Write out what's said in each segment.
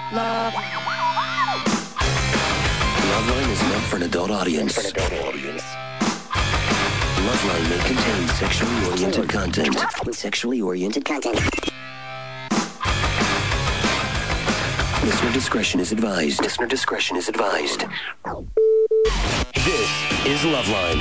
Loveline is meant for an adult audience. Loveline may contain sexually oriented content. Listener discretion is advised. This is Loveline.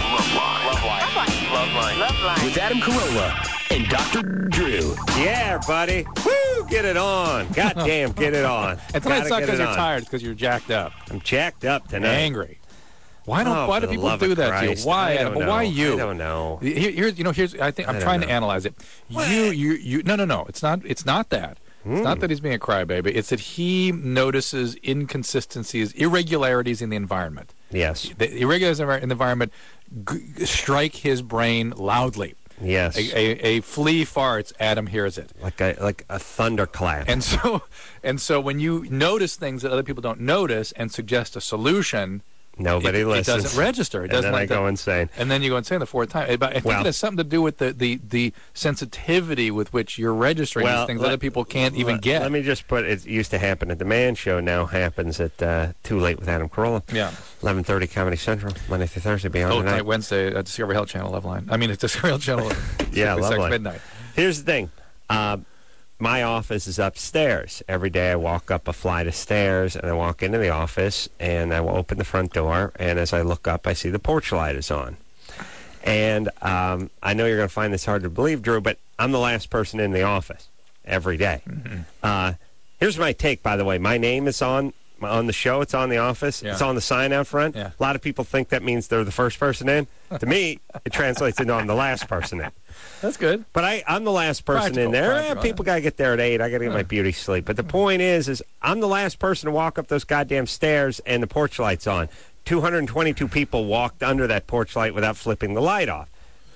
With Adam Carolla and Dr. Drew. Yeah, buddy. Woo, get it on. Goddamn, get it on. And tonight sucks because you're tired, because you're jacked up. I'm jacked up tonight. Angry. Why do people do that to you? Why, Adam? Why you? I don't know. Here's I think I'm trying to analyze it. No. It's not that. It's not that he's being a crybaby. It's that he notices inconsistencies, irregularities in the environment. Yes. The irregularities in the environment strike his brain loudly. Yes. A flea farts, Adam hears it. Like a thunderclap. And so when you notice things that other people don't notice and suggest a solution, nobody listens. It doesn't register. It doesn't. And then I go insane. And then you go insane the fourth time. I think it has something to do with the sensitivity with which you're registering these things other people can't even get. Let me just put it used to happen at the Man Show. Now happens at Too Late with Adam Carolla. Yeah. 11:30 Comedy Central, Monday through Thursday. Beyond tonight. Wednesday at Discovery Health Channel Loveline. I mean, it's Discovery Health Channel. Yeah, Loveline. Midnight. Here's the thing. My office is upstairs. Every day I walk up a flight of stairs, and I walk into the office, and I will open the front door, and as I look up, I see the porch light is on. And I know you're going to find this hard to believe, Drew, but I'm the last person in the office every day. Mm-hmm. Here's my take, by the way. My name is on the show. It's on the office. Yeah. It's on the sign out front. Yeah. A lot of people think that means they're the first person in. To me, it translates into I'm the last person in. That's good. But I'm the last person in there. People got to get there at 8. I got to get my beauty sleep. But the point is I'm the last person to walk up those goddamn stairs and the porch light's on. 222 people walked under that porch light without flipping the light off.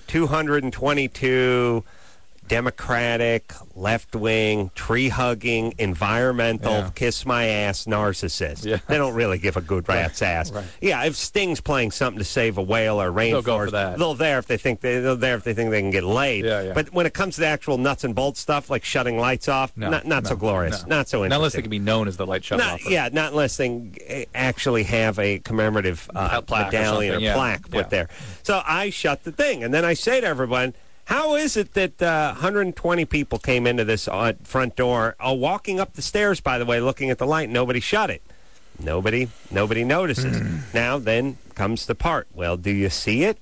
222 Democratic, left-wing, tree-hugging, environmental, kiss-my-ass narcissists. Yeah. They don't really give a good rat's ass. Right. Yeah, if Sting's playing something to save a whale or rainforest, they'll go for that. They're there if they think they can get laid. Yeah. But when it comes to the actual nuts and bolts stuff, like shutting lights off, not so glorious, not so interesting. Not unless they can be known as the light shut off. Yeah, not unless they actually have a commemorative medallion or plaque put there. So I shut the thing, and then I say to everyone, how is it that 120 people came into this front door, walking up the stairs, by the way, looking at the light, nobody shut it? Nobody notices. Now, then comes the part. Well, do you see it?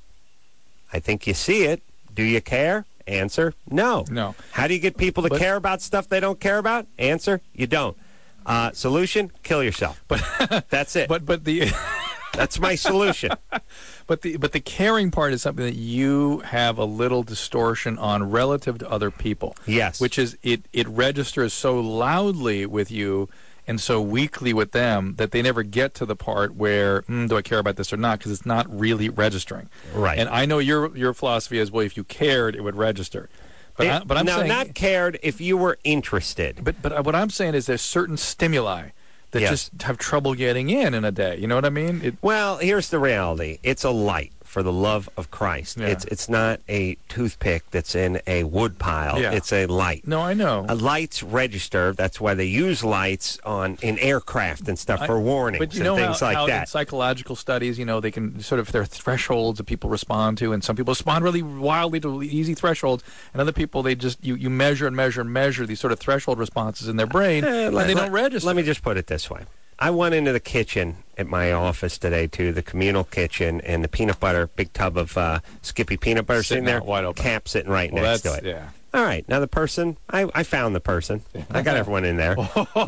I think you see it. Do you care? Answer, no. No. How do you get people to care about stuff they don't care about? Answer, you don't. Solution, kill yourself. That's it. But the... That's my solution. But the caring part is something that you have a little distortion on relative to other people. Yes. Which is it registers so loudly with you and so weakly with them that they never get to the part where, do I care about this or not? Because it's not really registering. Right. And I know your philosophy is, well, if you cared, it would register. But I'm saying, not cared if you were interested. But what I'm saying is there's certain stimuli that just have trouble getting in a day. You know what I mean? Well, here's the reality. It's a light, for the love of Christ. Yeah. It's not a toothpick that's in a wood pile. Yeah. It's a light. No, I know. Lights register. That's why they use lights in aircraft and stuff for warnings and things like that. In psychological studies, they can there are thresholds that people respond to, and some people respond really wildly to easy thresholds, and other people, they just, you measure and measure and measure these sort of threshold responses in their brain, and they don't register. Let me just put it this way. I went into the kitchen at my office today, too, the communal kitchen, and the peanut butter, big tub of Skippy peanut butter sitting there, wide open. Cap sitting right next to it. Yeah. All right, now the person, I found the person. I got everyone in there.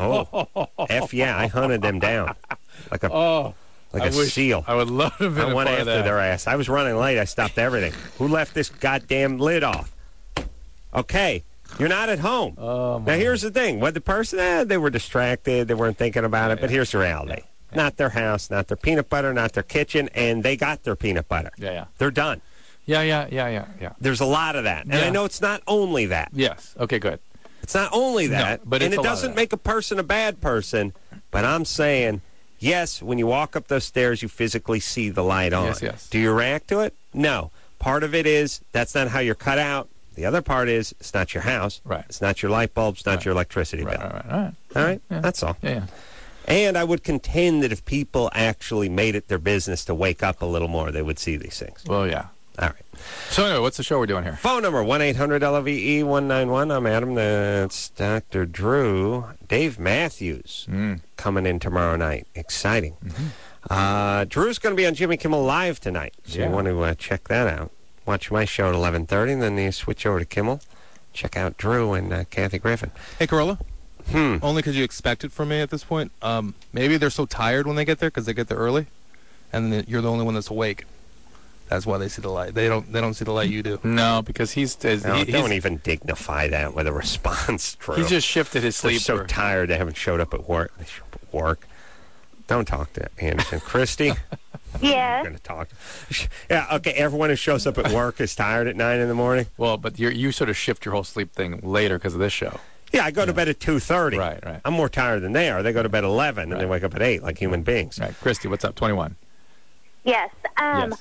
I hunted them down like a seal. I would love to have been I went after their ass. I was running late. I stopped everything. Who left this goddamn lid off? Okay. You're not at home. Oh, now, here's the thing. What the person, they were distracted. They weren't thinking about it. But here's the reality. Not their house, not their peanut butter, not their kitchen, and they got their peanut butter. Yeah. They're done. Yeah. There's a lot of that. And I know it's not only that. Yes. Okay, good. It's not only that. No, but and it doesn't make a person a bad person. But I'm saying, yes, when you walk up those stairs, you physically see the light on. Yes. Do you react to it? No. Part of it is that's not how you're cut out. The other part is it's not your house. Right. It's not your light bulb. It's not your electricity bill. Right. All right? Yeah. That's all. Yeah. And I would contend that if people actually made it their business to wake up a little more, they would see these things. Well, yeah. All right. So anyway, what's the show we're doing here? Phone number, 1-800-LOVE-191. I'm Adam. That's Dr. Drew. Dave Matthews coming in tomorrow night. Exciting. Drew's going to be on Jimmy Kimmel Live tonight, so you want to check that out. Watch my show at 11:30, and then you switch over to Kimmel. Check out Drew and Kathy Griffin. Hey, Corolla. Only because you expect it from me at this point. Maybe they're so tired when they get there because they get there early, and then you're the only one that's awake. That's why they see the light. They don't see the light you do. No, because don't even dignify that with a response, Drew. He just shifted his They're sleep. so tired they haven't showed up at work. They show up at work. Don't talk to Anderson. Christy? Yeah. I'm going to talk. Yeah, okay, everyone who shows up at work is tired at 9 in the morning? Well, but you sort of shift your whole sleep thing later because of this show. Yeah, I go to bed at 2:30. Right. I'm more tired than they are. They go to bed at 11 and they wake up at 8 like human beings. Right. Christy, what's up? 21. Yes. Yes.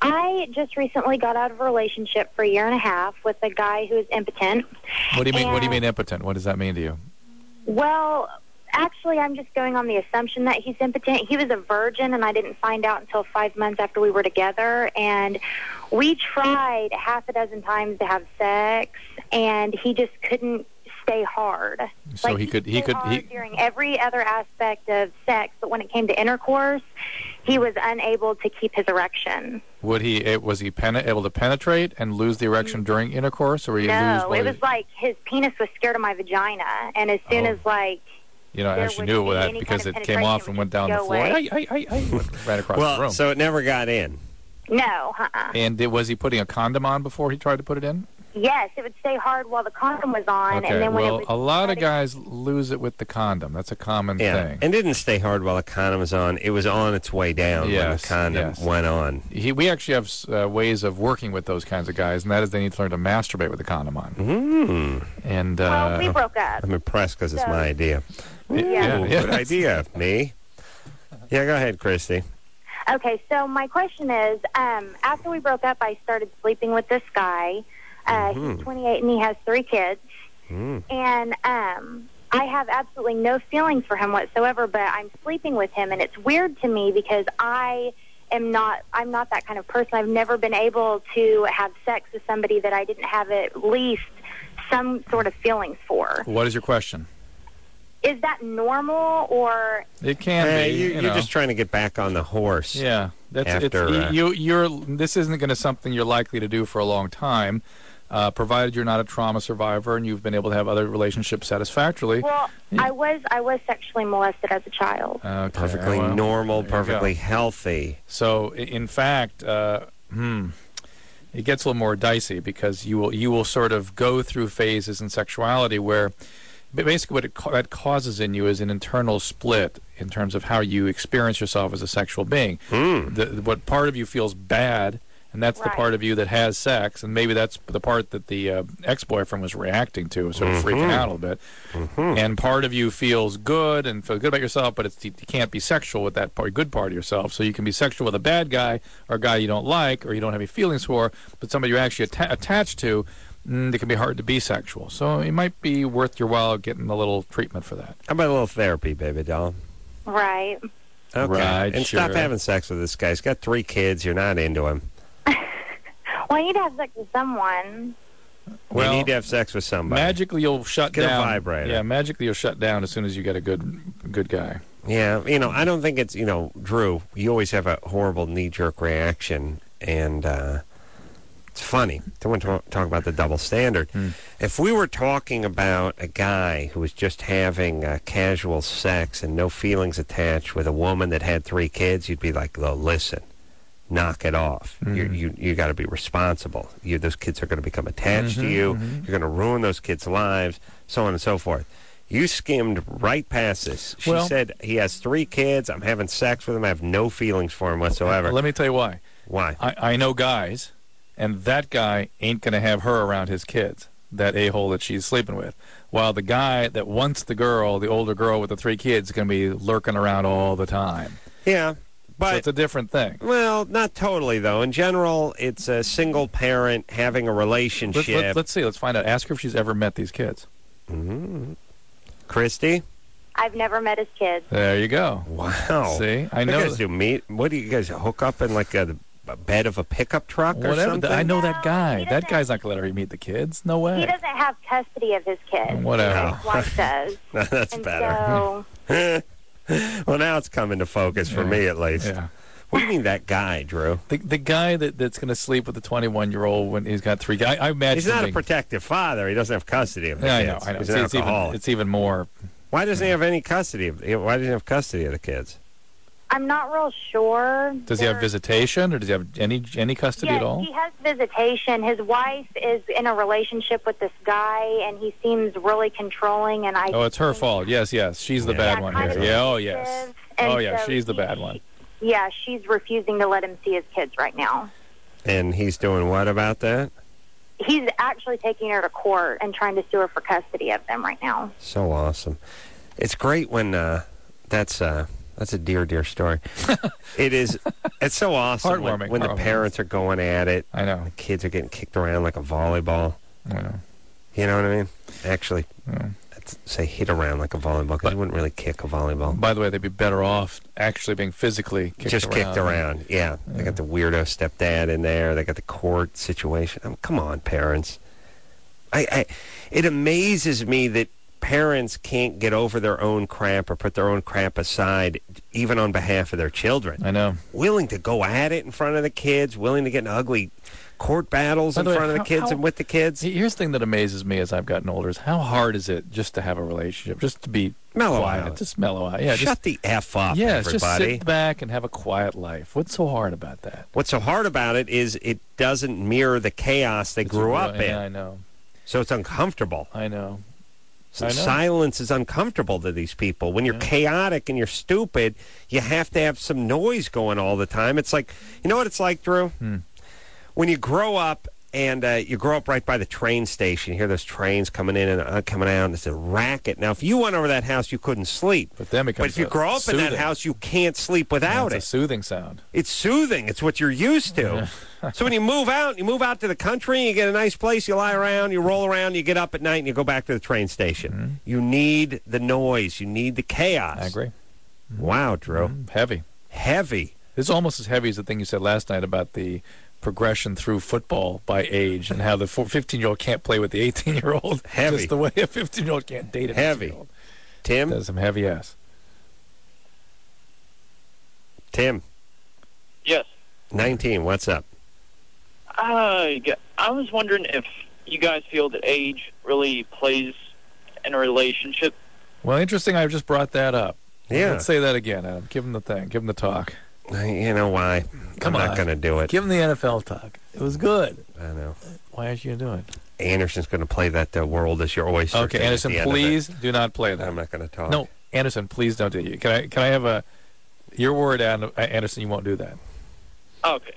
I just recently got out of a relationship for a year and a half with a guy who is impotent. What do you mean? What do you mean impotent? What does that mean to you? Well, actually, I'm just going on the assumption that he's impotent. He was a virgin, and I didn't find out until 5 months after we were together. And we tried half a dozen times to have sex, and he just couldn't stay hard. So like, he could during every other aspect of sex, but when it came to intercourse, he was unable to keep his erection. was he able to penetrate and lose the erection during intercourse, or No, it was like his penis was scared of my vagina, and as soon as like I actually knew that because it came off and went down the floor. I went right across the room. So it never got in. No, And was he putting a condom on before he tried to put it in? Yes, it would stay hard while the condom was on, Okay, and then when well, it would a lot of guys lose it with the condom. That's a common thing. And didn't stay hard while the condom was on. It was on its way down when the condom went on. We actually have ways of working with those kinds of guys, and that is they need to learn to masturbate with the condom on. And well, we broke up. I'm impressed because it's my idea. Yeah. Good idea, me. Yeah, go ahead, Christy. Okay, so my question is, after we broke up, I started sleeping with this guy. He's 28 and he has 3 kids. And I have absolutely no feelings for him whatsoever, but I'm sleeping with him, and it's weird to me because I'm not that kind of person. I've never been able to have sex with somebody that I didn't have at least some sort of feelings for. What is your question? Is that normal, or it can be? You're just trying to get back on the horse. Yeah, this isn't going to something you're likely to do for a long time, provided you're not a trauma survivor and you've been able to have other relationships satisfactorily. Well, I was sexually molested as a child. Okay, perfectly normal, perfectly healthy. So, in fact, it gets a little more dicey because you will sort of go through phases in sexuality where. But basically, what that causes in you is an internal split in terms of how you experience yourself as a sexual being. What part of you feels bad, and that's the part of you that has sex, and maybe that's the part that the ex-boyfriend was reacting to, sort of freaking out a little bit. And part of you feels good and feels good about yourself, but you can't be sexual with that good part of yourself. So you can be sexual with a bad guy or a guy you don't like or you don't have any feelings for, but somebody you're actually attached to. It can be hard to be sexual. So it might be worth your while getting a little treatment for that. How about a little therapy, baby doll? Right. Okay. Right, and sure. stop having sex with this guy. He's got 3 kids. You're not into him. Well, I need to have sex with someone. You need to have sex with somebody. Magically, you'll shut Get down. a vibrator. Yeah, magically you'll shut down as soon as you get a good guy. Yeah, I don't think it's, Drew, you always have a horrible knee-jerk reaction, and it's funny. Don't want to talk about the double standard. If we were talking about a guy who was just having casual sex and no feelings attached with a woman that had 3 kids, you'd be like, "Well, listen, knock it off. You got to be responsible. Those kids are going to become attached to you. You're going to ruin those kids' lives, so on and so forth." You skimmed right past this. She said he has 3 kids. I'm having sex with him. I have no feelings for him whatsoever. Let me tell you why. Why? I know guys. And that guy ain't going to have her around his kids, that a-hole that she's sleeping with. While the guy that wants the older girl with the 3 kids, is going to be lurking around all the time. Yeah, but... So it's a different thing. Well, not totally, though. In general, it's a single parent having a relationship. Let's see. Let's find out. Ask her if she's ever met these kids. Christy? I've never met his kids. There you go. Wow. See, I What do know. you guys do? Meet? What do you guys hook up in like a bed of a pickup truck or Whatever. something? I know that No, guy. he That doesn't. guy's not going to let her meet the kids. No way. He doesn't have custody of his kids. Whatever. His wife does. That's And better. so, Well, now it's coming to focus for me at least. Yeah. What do you mean that guy, Drew? The guy that's going to sleep with the 21-year-old when he's got 3 guys. I imagine He's not him a being- protective father. He doesn't have custody of the Yeah, kids. I know. He's an alcoholic. It's even more. Why doesn't he have any custody? Why doesn't he have custody of the kids? I'm not real sure. Does he have visitation, or does he have any custody Yes, at all? he has visitation. His wife is in a relationship with this guy, and he seems really controlling. And I Oh, it's her fault. Yes. She's the Yeah. bad Yeah, one kind here. of Yeah. Oh, abusive, yes. and Oh, yeah. so She's the bad one. Yeah, she's refusing to let him see his kids right now. And he's doing what about that? He's actually taking her to court and trying to sue her for custody of them right now. So awesome. It's great when that's a dear story. It is. It's so awesome when Heartwarming. the parents are going at it. I know. The kids are getting kicked around like a volleyball. I know. You know what I mean? Actually, Yeah. I'd say hit around like a volleyball because you wouldn't really kick a volleyball. By the way, they'd be better off actually being phically kicked around. Kicked around. Yeah. They got the weirdo stepdad in there. They got the court situation. I mean, come on, parents. It amazes me that parents can't get over their own crap or put their own crap aside, even on behalf of their children. I know. Willing to go at it in front of the kids, willing to get in ugly court battles By in the way, front of the how- kids how- and with the kids. Here's the thing that amazes me as I've gotten older is how hard is it just to have a relationship, just to be Mellow quiet, out. just mellow out. Yeah, Shut the F up, yes, just everybody. sit back and have a quiet life. What's so hard about that? What's so hard about it is it doesn't mirror the chaos they grew up in. Yeah, I know. So it's uncomfortable. I know. So I know. silence is uncomfortable to these people. When you're chaotic and you're stupid, you have to have some noise going all the time. It's like, you know what it's like, Drew? When you grow up and you grow up right by the train station, you hear those trains coming in and coming out, and it's a racket. Now, if you went over that house, you couldn't sleep. But then becomes But if you grow up in that soothing. house, you can't sleep without It's a soothing sound. It's soothing. It's what you're used to. So when you move out to the country, you get a nice place, you lie around, you roll around, you get up at night, and you go back to the train station. You need the noise. You need the chaos. I agree. Wow, Drew. Heavy. Heavy. It's almost as heavy as the thing you said last night about the progression through football by age and how the 15-year-old can't play with the 18-year-old. Heavy. Just the way a 15-year-old can't date a Heavy. 15-year-old. Tim? That's some heavy ass. Tim, Yes. 19, what's up? I was wondering if you guys feel that age really plays in a relationship. Well, interesting. I just brought that up. Yeah. Let's say that again, Adam. Give him the thing. Give him the talk. You know why? Come I'm on. not going to do it. Give him the NFL talk. It was good. I know. Why aren't you going to do it? Anderson's going to play that world is your oyster. Okay, thing at Anderson, the end of it. please do not play that. I'm not going to talk. No, Anderson, please don't do it. Can I have your word, Anderson? You won't do that. Okay.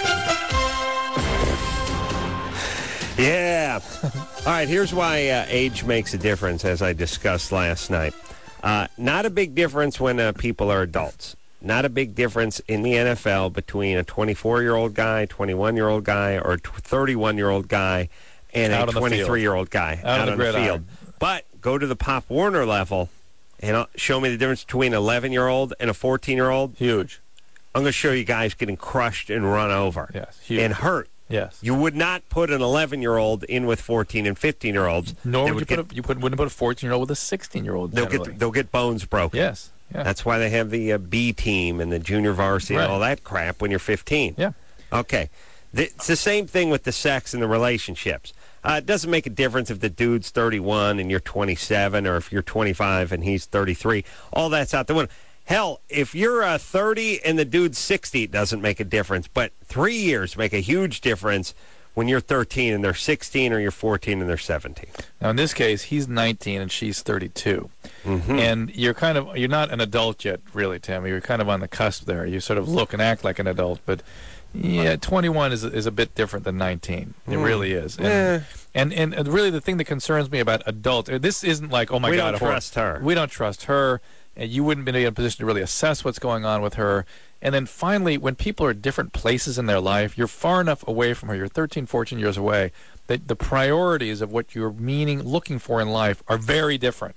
Yeah. All right, here's why age makes a difference, as I discussed last night. Not a big difference when people are adults. Not a big difference in the NFL between a 24-year-old guy, 21-year-old guy, or a 31-year-old guy and Out a on the field. 23-year-old guy Out on out the on the gridiron. field. But go to the Pop Warner level and show me the difference between an 11-year-old and a 14-year-old. Huge. I'm going to show you guys getting crushed and run over. Yes, huge. And hurt. Yes. You would not put an 11-year-old in with 14 and 15-year-olds. Nor They would you wouldn't put a 14-year-old with a 16-year-old. They'll get bones broken. Yes. Yeah. That's why they have the B team and the junior varsity Right. and all that crap when you're 15. Yeah. Okay. It's the same thing with the sex and the relationships. It doesn't make a difference if the dude's 31 and you're 27 or if you're 25 and he's 33. All that's out the window. Hell, if you're 30 and the dude's 60, it doesn't make a difference. But 3 years make a huge difference when you're 13 and they're 16 or you're 14 and they're 17. Now, in this case, he's 19 and she's 32. Mm-hmm. And you're not an adult yet, really, Tim. You're kind of on the cusp there. You sort of look and act like an adult, but yeah, 21 is a bit different than 19. It really is. And really the thing that concerns me about adult, this isn't like, oh my We God. don't trust her. We don't trust her. And you wouldn't be in a position to really assess what's going on with her. And then finally, when people are at different places in their life, you're far enough away from her, you're 13, 14 years away, that the priorities of what you're looking for in life are very different.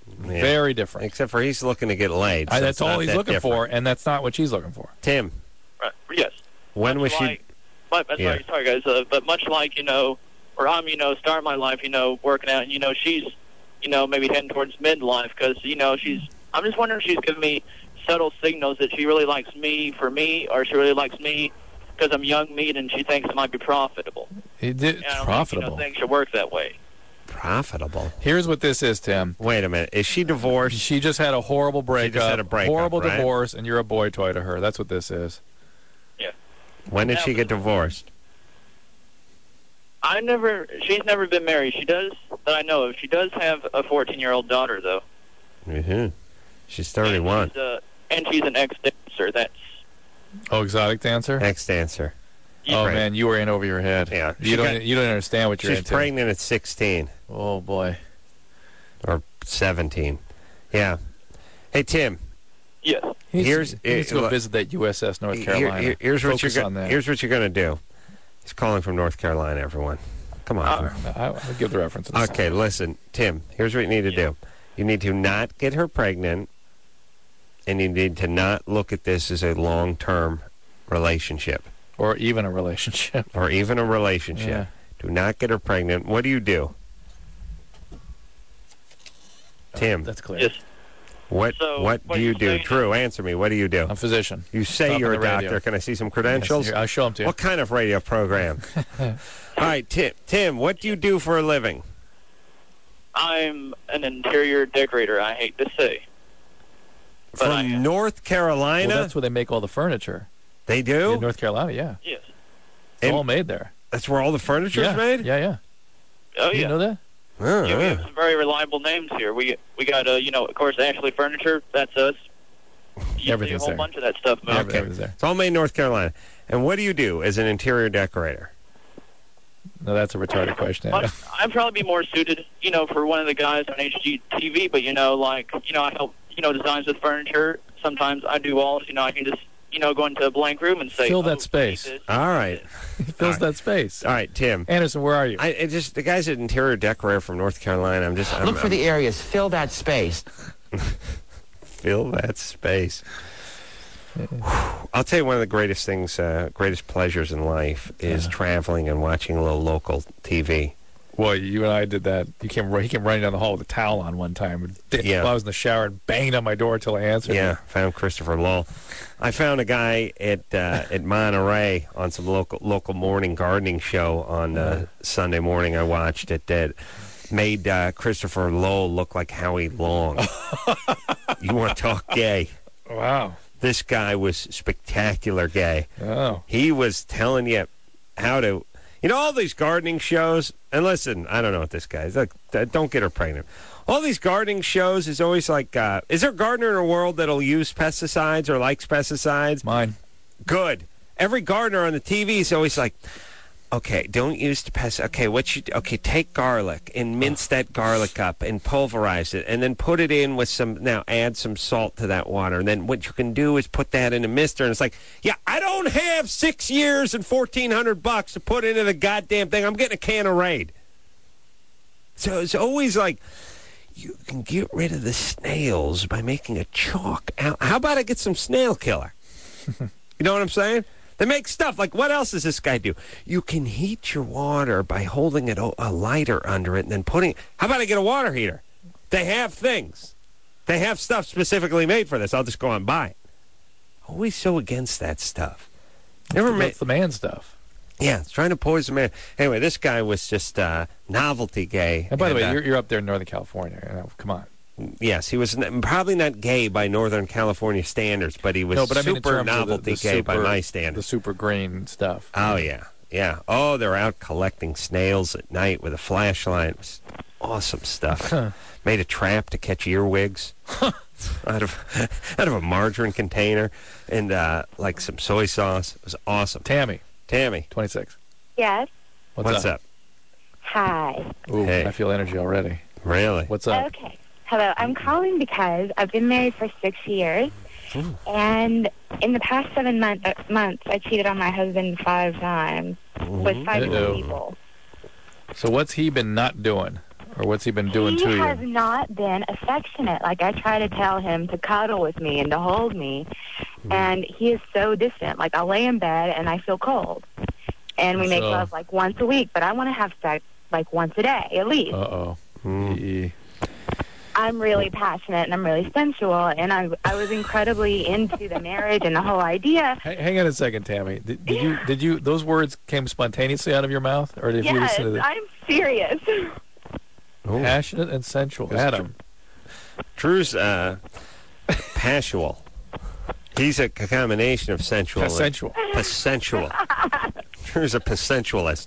Yeah. Very different. Except for he's looking to get laid. So That's it's not all he's that looking different. for, and that's not what she's looking for. Tim, Right. Yes. when was she? Like, but, Yeah. sorry, guys. But much like, where I'm, starting my life, working out, and, she's, maybe heading towards midlife because, I'm just wondering if she's giving me subtle signals that she really likes me for me or she really likes me because I'm young meat and she thinks it might be profitable. He did And I don't profitable. think, things should work that way. Profitable. Here's what this is, Tim. Wait a minute. Is she divorced? She just had a horrible breakup. had a breakup, horrible right? divorce, and you're a boy toy to her. That's what this is. Yeah. When did she get divorced? She's never been married. She does, that I know of. She does have a 14-year-old daughter, though. Mm-hmm. She's 31. And she's an ex-dancer. That's... Oh, exotic dancer? Ex-dancer. Oh, Right. man, you were in over your head. Yeah. You don't understand what you're She's into. pregnant at 16 Oh, boy. or 17. Yeah. Hey, Tim. Yes. He Here's- needs to go look, visit that USS North Carolina. Here's what Focus you're on that. Here's what you're going to do. He's calling from North Carolina, everyone. Come on. I'll give the reference. Okay, listen, Tim, here's what you need to do. You need to not get her pregnant, and you need to not look at this as a long-term relationship Or even a relationship. or even a relationship. Yeah. Do not get her pregnant. What do you do? Tim, That's clear. Yes. what So, what what do you you're do? saying Drew, answer me. What do you do? I'm a physician. You say Stop you're on a the radio. doctor. Can I see some credentials? Yes, I'll show them to you. What kind of radio program? All right, Tim, what do you do for a living? I'm an interior decorator, I hate to say. But I From am. North Carolina? Well, that's where they make all the furniture. They do? In North Carolina, yeah. Yes. It's And- all made there. That's where all the furniture's Yeah, made? yeah. Oh, You yeah. know that? Oh, Yeah, we have some very reliable names here. We got, of course, Ashley Furniture. That's us. You see Everything's a whole there. bunch of that stuff moved. Okay. Everything's there. It's all made in North Carolina. And what do you do as an interior decorator? No, that's a retarded question. But I'd probably be more suited, for one of the guys on HGTV. But I help, designs with furniture. Sometimes I do walls. I can just, go into a blank room and say, Fill that "Oh, space." this, All right. He fills that space. All right, Tim. Anderson, where are you? The guy's an interior decorator from North Carolina. Look for the areas. Fill that space. Fill that space. I'll tell you one of the greatest things, greatest pleasures in life is traveling and watching a little local TV. Boy, you and I did that. He came running down the hall with a towel on one time. Yeah. While I was in the shower and banged on my door until I answered. Yeah, found Christopher Lowell. I found a guy at Monterey on some local morning gardening show on Sunday morning. I watched it. That made Christopher Lowell look like Howie Long. You want to talk gay? Wow. This guy was spectacular gay. Oh. He was telling you how to, all these gardening shows. And listen, I don't know what this guy is. Look, don't get her pregnant. All these gardening shows is always like, is there a gardener in the world that'll use pesticides or likes pesticides? Mine. Good. Every gardener on the TV is always like, okay, don't use the pest. Okay, take garlic and mince that garlic up and pulverize it, and then put it in with add some salt to that water, and then what you can do is put that in a mister. And it's like, yeah, I don't have 6 years and $1,400 to put into the goddamn thing. I'm getting a can of Raid. So it's always like, you can get rid of the snails by making a chalk. How about I get some snail killer? You know what I'm saying? They make stuff like, what else does this guy do? You can heat your water by holding a lighter under it and then putting. How about I get a water heater? They have things. They have stuff specifically made for this. I'll just go and buy it. Always so against that stuff. That's the man stuff. Yeah, it's trying to poison man. Anyway, this guy was just novelty gay. And by the way, you're up there in Northern California. Come on. Yes, he was probably not gay by Northern California standards, but he was I mean in super terms novelty of the gay by super- my The standards. super green stuff. Oh, yeah. Yeah. Oh, they're out collecting snails at night with a flashlight. It was awesome stuff. Made a trap to catch earwigs out of a margarine container and like some soy sauce. It was awesome. Tammy, 26. Yes. What's up? Hi. Ooh, Hey. I feel energy already. Really? What's up? Okay. Hello. I'm calling because I've been married for 6 years, and in the past 7 months, I cheated on my husband 5 times with 5 Uh-oh. people. So what's he been not doing? Or what's he been doing He to has you? not been affectionate. Like, I try to tell him to cuddle with me and to hold me, and he is so distant. Like, I'll lay in bed and I feel cold. And we make So- love like once a week, but I want to have sex like once a day at least. Uh-oh. I'm really passionate and I'm really sensual, and I was incredibly into the marriage and the whole idea. Hang on a second, Tammy. Did you those words came spontaneously out of your mouth, or did you Yes, listen to the I'm serious. passionate and sensual? Adam. Drew's passual. He's a combination of sensual and Sensual. sensual. Drew's a sensualist.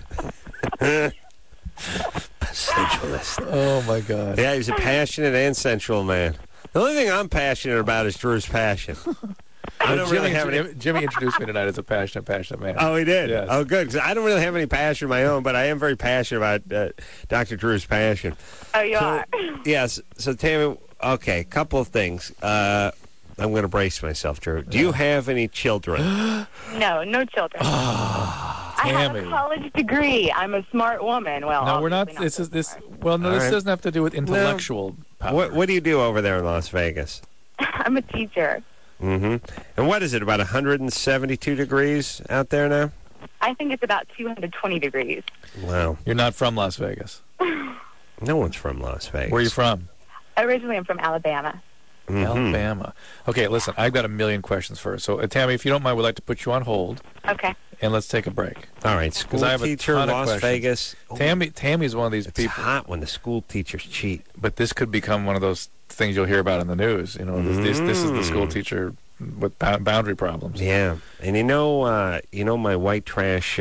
Sensualist. Oh my God. Yeah, he's a passionate and sensual man. The only thing I'm passionate about is Drew's passion. I don't really have any. Jimmy introduced me tonight as a passionate man. Oh, he did? Yes. Oh, good. 'Cause I don't really have any passion of my own, but I am very passionate about Dr. Drew's passion. Oh, you are? Yes. So, Tammy, okay, a couple of things. I'm going to brace myself, Drew. Do you have any children? No children. I have a Tammy. college degree. I'm a smart woman. Well, No, we're not. obviously This so is this. smart. Well, no, All this right. doesn't have to do with intellectual power. What do you do over there in Las Vegas? I'm a teacher. Mm-hmm. And what is it, about 172 degrees out there now? I think it's about 220 degrees. Wow. You're not from Las Vegas. No one's from Las Vegas. Where are you from? Originally, I'm from Alabama. Mhm. Alabama. Okay, listen, I've got a million questions first. So, Tammy, if you don't mind, we'd like to put you on hold, Okay. and let's take a break. All right, school I have a teacher, ton of Las questions. Vegas. Tammy's one of these It's people, hot when the school teachers cheat. but this could become one of those things you'll hear about in the news. You know, this is the school teacher with boundary problems. Yeah, and you know my white trash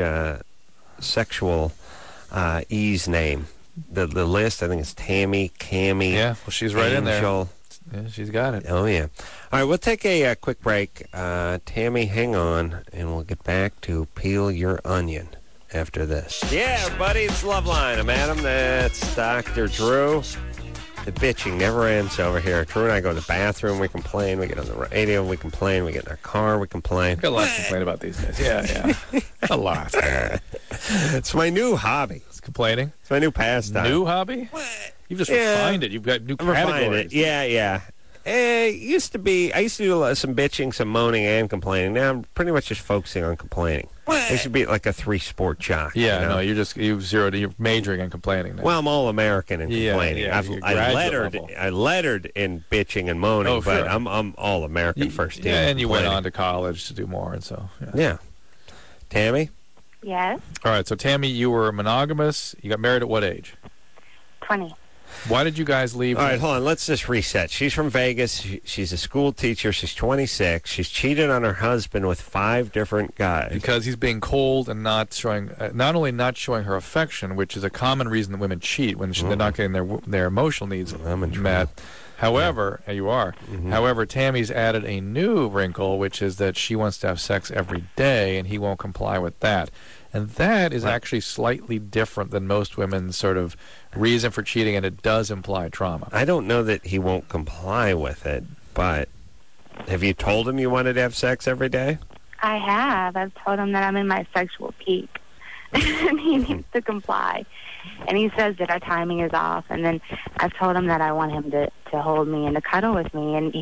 sexual ease name. The list, I think it's Tammy, Cammy, Yeah, well, she's right in there. Angel. Yeah, she's got it. Oh yeah. All right, we'll take a quick break. Tammy, hang on, and we'll get back to Peel Your Onion after this. Yeah, buddy, it's Loveline. I'm Adam. That's Dr. Drew. The bitching never ends over here. Drew and I go to the bathroom, we complain. We get on the radio, we complain. We get in our car, we complain. Got a lot to complain about these days. Yeah. A lot. It's my new hobby. It's complaining. It's my new pastime. New hobby? You've just Yeah. refined it. You've got new I'm refining categories. it. Yeah. I used to do some bitching, some moaning, and complaining. Now I'm pretty much just focusing on complaining. I should be like a 3-sport jock. Yeah, you know? no, you're majoring in complaining now. Well, I'm all American in Yeah, complaining. yeah, you're graduate level. I lettered in bitching and moaning, Oh, but sure. I'm all American first team. Yeah, and you went complaining. on to college to do more, and so, yeah. Yeah. Tammy? Yes. All right, so Tammy, you were monogamous. You got married at what age? 20. Why did you guys leave? All right, hold on. Let's just reset. She's from Vegas. She's a school teacher. She's 26. She's cheated on her husband with 5 different guys. Because he's being cold and not showing, not only not showing her affection, which is a common reason that women cheat when they're not getting their emotional needs I'm in trouble. met. However, you are. However, Tammy's added a new wrinkle, which is that she wants to have sex every day, and he won't comply with that. And that is actually slightly different than most women's sort of reason for cheating, and it does imply trauma. I don't know that he won't comply with it, but have you told him you wanted to have sex every day? I have. I've told him that I'm in my sexual peak, and he needs to comply. And he says that our timing is off, and then I've told him that I want him to hold me and to cuddle with me, and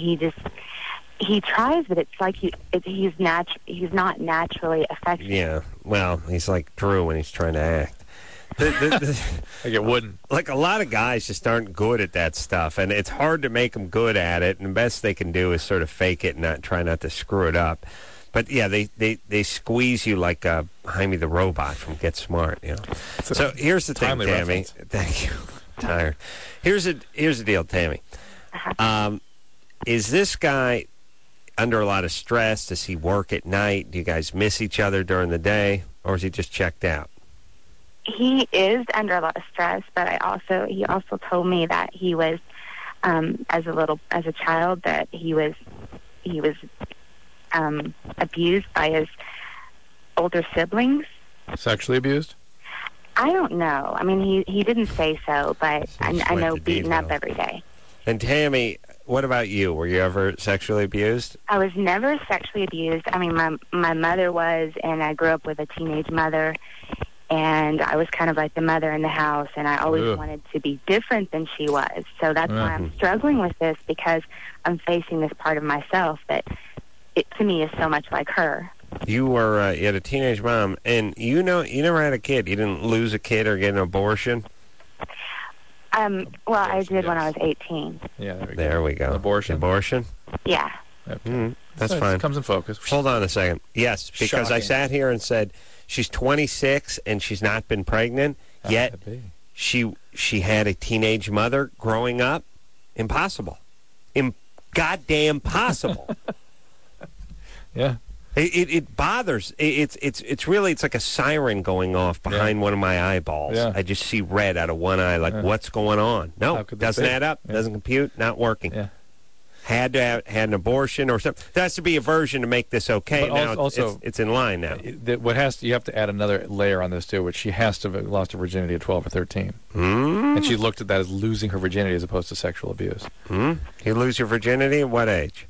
he tries, but it's like he's not naturally affectionate. Yeah. Well, he's like Drew when he's trying to act. Like it wouldn't. Like a lot of guys just aren't good at that stuff, and it's hard to make them good at it. And the best they can do is sort of fake it and try not to screw it up. But yeah, they squeeze you like Jaime the Robot from Get Smart. You know. So here's the thing, timely Tammy. reference. Thank you. Tired. Here's the deal, Tammy. Is this guy under a lot of stress? Does he work at night? Do you guys miss each other during the day, or is he just checked out? He is under a lot of stress, but he also told me that he was as a child that he was abused by his older siblings. Sexually abused? I don't know. I mean, he didn't say so, but I went know to beaten up detail. every day. And Tammy, what about you? Were you ever sexually abused? I was never sexually abused. I mean, my mother was, and I grew up with a teenage mother, And I was kind of like the mother in the house, and I always Ugh. wanted to be different than she was. So that's why I'm struggling with this, because I'm facing this part of myself that, to me, is so much like her. You had a teenage mom, and you never had a kid. You didn't lose a kid or get an abortion? Well, I did when I was 18. Yeah, There we go. Abortion? Abortion? Yeah. Okay. That's So it fine. comes in focus. Hold on a second. Yes, because I Shocking. sat here and said she's 26 and she's not been pregnant, yet Could be. she had a teenage mother growing up. Impossible. Goddamn possible. Yeah. It bothers. It's really, it's like a siren going off behind one of my eyeballs. Yeah. I just see red out of one eye. Like, what's going on? No, How could this doesn't be? add up. Yeah. Doesn't compute. Not working. Yeah. Had to have had an abortion or something. There has to be a version to make this okay. But Now also- it's in line now. You have to add another layer on this too, which she has to have lost her virginity at 12 or 13, Hmm? and she looked at that as losing her virginity as opposed to sexual abuse. Hmm? You lose your virginity at what age?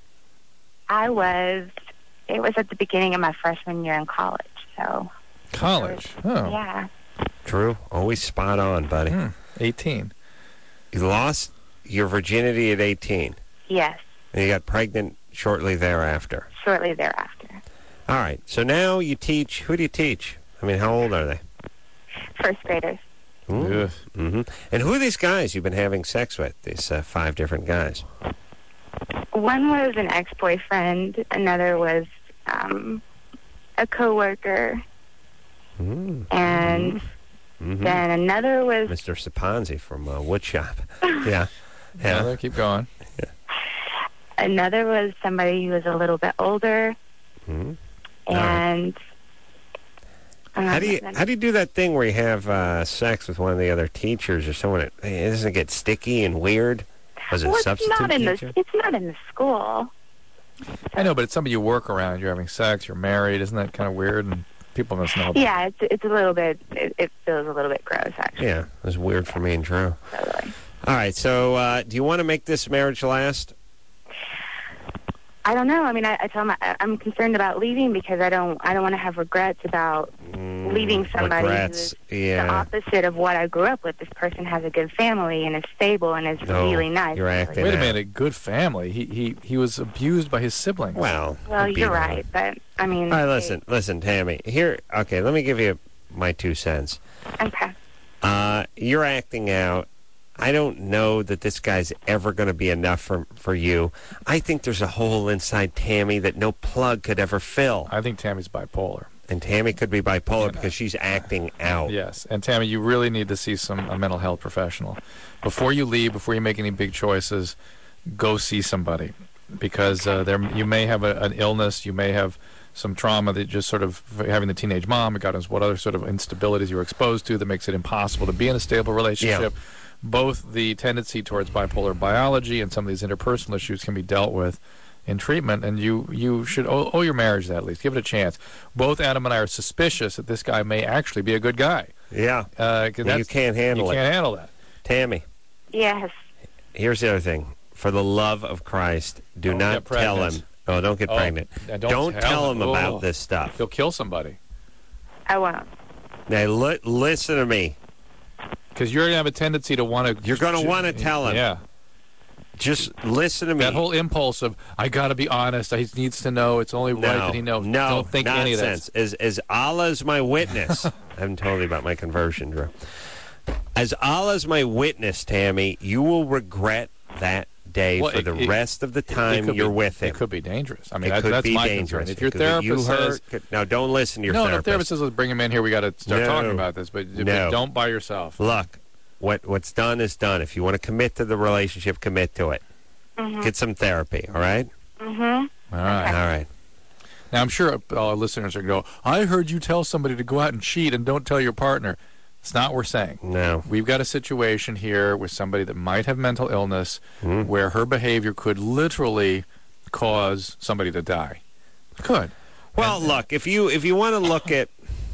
It was at the beginning of my freshman year in college, so. College. Oh. Yeah. Drew, always spot on, buddy. 18. You lost your virginity at 18, Yes, and you got pregnant shortly thereafter. shortly thereafter. All right, so now you teach. Who do you teach? I mean, how old are they? First graders. Ugh. Mm-hmm. And who are these guys you've been having sex with, these 5 different guys? One was an ex-boyfriend. Another was a coworker. Mm. And then another was Mr. Saponzi from Woodshop. Yeah. Yeah. Keep going. another was somebody who was a little bit older. Mhm. And How do you do that thing where you have sex with one of the other teachers or someone? Doesn't it get sticky and weird? Was it a well, substitute teacher? it's not in the school. I know, but it's somebody you work around. You're having sex. You're married. Isn't that kind of weird? And people must know. Yeah, it's a little bit. It feels a little bit gross, actually. Yeah, it was weird for me and Drew. Totally. All right, so do you want to make this marriage last? I don't know. I mean, I tell him I'm concerned about leaving because I don't want to have regrets about leaving somebody Regrets, who's yeah. the opposite of what I grew up with. This person has a good family and is stable and is No, really nice. you're acting Wait a out. minute. Good family. He was abused by his siblings. Well, Well, beat you're him. right, but I mean. All right, listen, Tammy. Here, okay, let me give you my 2 cents. Okay. You're acting out. I don't know that this guy's ever going to be enough for you. I think there's a hole inside Tammy that no plug could ever fill. I think Tammy's bipolar. And Tammy could be bipolar because she's acting out. Yes, and Tammy, you really need to see a mental health professional before you leave. Before you make any big choices, go see somebody because you may have an illness, you may have some trauma that just sort of having the teenage mom. God knows what other sort of instabilities you were exposed to that makes it impossible to be in a stable relationship. Yeah. Both the tendency towards bipolar biology and some of these interpersonal issues can be dealt with in treatment, and you should owe your marriage that at least. Give it a chance. Both Adam and I are suspicious that this guy may actually be a good guy. Yeah. 'Cause You can't handle You it. can't handle that. Tammy, Yes. here's the other thing. For the love of Christ, do Don't not get pregnant. tell him. Oh, don't get pregnant. and Don't tell him Oh. about this stuff. He'll kill somebody. I won't. Now, listen to me. Because you're going to have a tendency to want to... You're going to want to tell him. Yeah. Just listen to me. That whole impulse of, I got to be honest, he needs to know, it's only right that he knows. No, Don't think any of that. nonsense. As Allah's my witness. I haven't told you about my conversion, Drew. As Allah's my witness, Tammy, you will regret that day Well, for the rest of the time could you're be, with him. It could be dangerous. I mean, It could that's be my dangerous. concern. If your It could be you therapist says... now, don't listen to your No, therapist. if the therapist says, let's bring him in here, we got to start No. talking about this. But No. don't by yourself. Look, what's done is done. If you want to commit to the relationship, commit to it. Get some therapy, all right? Mm-hmm. All right. All right. Now, I'm sure all our listeners are going to go, I heard you tell somebody to go out and cheat and don't tell your partner. It's not what we're saying. No. We've got a situation here with somebody that might have mental illness where her behavior could literally cause somebody to die. Could. Well, look, if you want to look at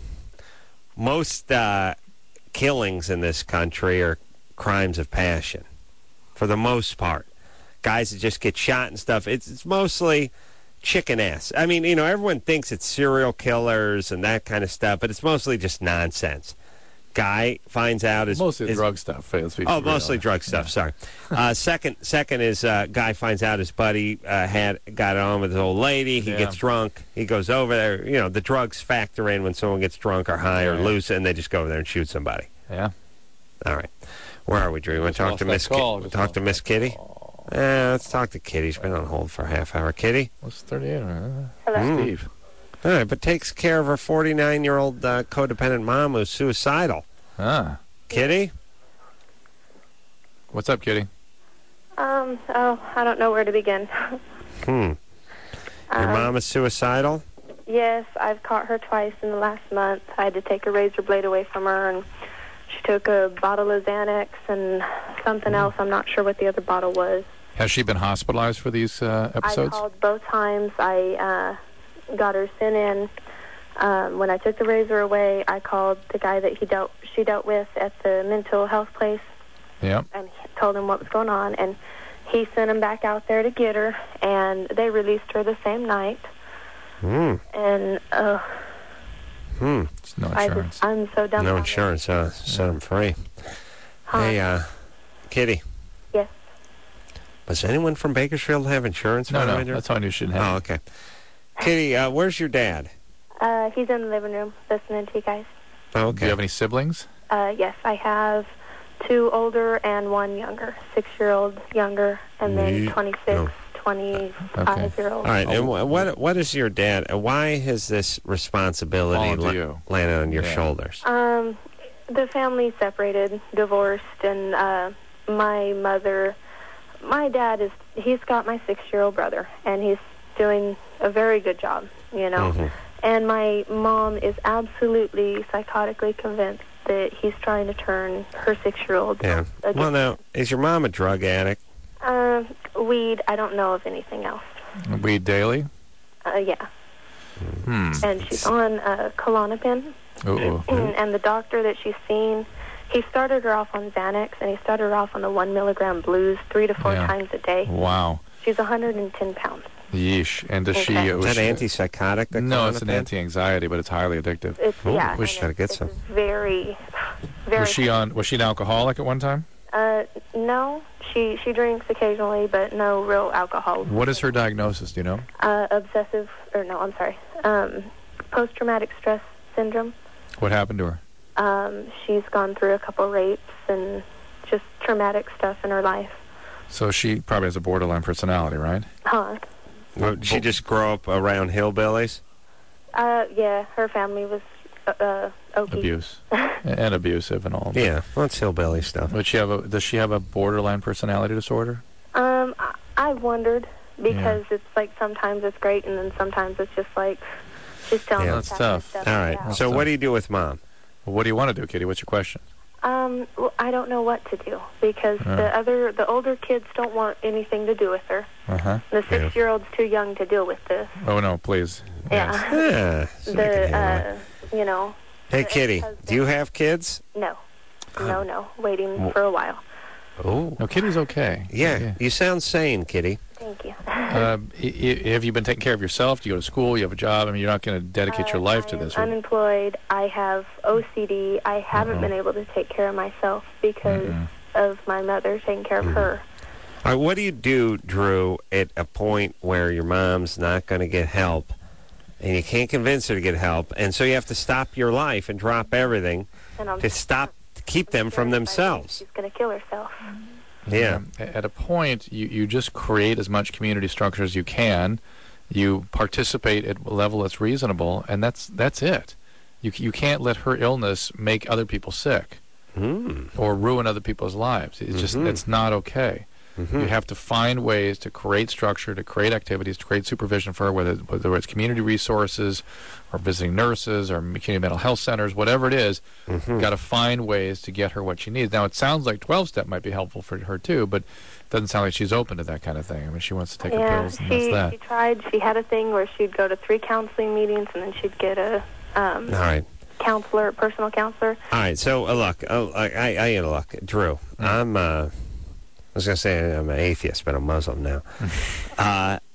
most killings in this country are crimes of passion, for the most part. Guys that just get shot and stuff. It's mostly chicken ass. I mean, everyone thinks it's serial killers and that kind of stuff, but it's mostly just nonsense. Guy finds out mostly drug stuff. Mostly drug stuff. Sorry. Second is guy finds out his buddy got it on with his old lady. He gets drunk. He goes over there. The drugs factor in when someone gets drunk or high or loose, and they just go over there and shoot somebody. Yeah. All right. Where are we, Drew? You want to talk to Miss Kitty? Let's talk to Kitty. She's been on hold for a half hour. Kitty? What's 38? Hello. Steve. All right, but takes care of her 49-year-old codependent mom who's suicidal. Kitty? What's up, Kitty? I don't know where to begin. Your mom is suicidal? Yes, I've caught her twice in the last month. I had to take a razor blade away from her, and she took a bottle of Xanax and something else. I'm not sure what the other bottle was. Has she been hospitalized for these episodes? I called both times. I got her sent in. When I took the razor away, I called the guy that she dealt with at the mental health place. Yeah. And told him what was going on, and he sent him back out there to get her, and they released her the same night. And It's no insurance. I'm so done. No insurance, set them free. Hey, Kitty. Yes. Does anyone from Bakersfield have insurance? No, that's all I knew she didn't have. Oh, okay. Kitty, where's your dad? He's in the living room listening to you guys. Oh, okay. Do you have any siblings? Yes, I have 2 older and 1 younger. 6-year-old younger, and then 26, 25-year-old. All right, and what is your dad? Why has this responsibility landed on your shoulders? The family separated, divorced, and my dad he's got my 6-year-old brother, and he's doing a very good job, And my mom is absolutely psychotically convinced that he's trying to turn her 6-year-old. Yeah. Well, now, is your mom a drug addict? Weed. I don't know of anything else. Weed daily? Yeah. And she's on Klonopin. And the doctor that she's seen, he started her off on Xanax, and he started her off on the 1 milligram blues 3 to 4 times a day. Wow. She's 110 pounds. Yeesh. And does she... Is that antipsychotic? No, it's an anti-anxiety, but it's highly addictive. We should try to get some. Very, very... Was she an alcoholic at one time? No. She drinks occasionally, but no real alcohol. What is her diagnosis, do you know? Post-traumatic stress syndrome. What happened to her? She's gone through a couple rapes and just traumatic stuff in her life. So she probably has a borderline personality, right? Well, she just grew up around hillbillies? Yeah, her family was okie. Abuse. And abusive and all. Yeah, well, it's hillbilly stuff. Does she have a borderline personality disorder? I've wondered, because it's like sometimes it's great, and then sometimes it's just like she's telling us that's tough. stuff. All right, so what do you do with Mom? Well, what do you want to do, Kitty? What's your question? Well, I don't know what to do, because the older kids don't want anything to do with her. The 6-year-old's too young to deal with this. Oh, no, please. Yeah. Yeah. Hey, Kitty, do you have kids? No. No. Waiting for a while. Oh. No, Kitty's okay. Yeah, you sound sane, Kitty. Thank you. Have you been taking care of yourself? Do you go to school? You have a job? I mean, you're not going to dedicate your life to this. I'm unemployed. I have OCD. I haven't been able to take care of myself because of my mother taking care of her. All right, what do you do, Drew, at a point where your mom's not going to get help, and you can't convince her to get help, and so you have to stop your life and drop everything to keep them from themselves? She's going to kill herself. Yeah. At a point, you just create as much community structure as you can. You participate at a level that's reasonable, and that's it. You can't let her illness make other people sick or ruin other people's lives. It's just it's not okay. You have to find ways to create structure, to create activities, to create supervision for her, whether it's community resources or visiting nurses or community mental health centers, whatever it is. You've got to find ways to get her what she needs. Now, it sounds like 12-step might be helpful for her, too, but it doesn't sound like she's open to that kind of thing. I mean, she wants to take her pills, and that's that. She tried. She had a thing where she'd go to 3 counseling meetings, and then she'd get a counselor, personal counselor. All right, so look, Drew, I was going to say I'm an atheist, but I'm Muslim now.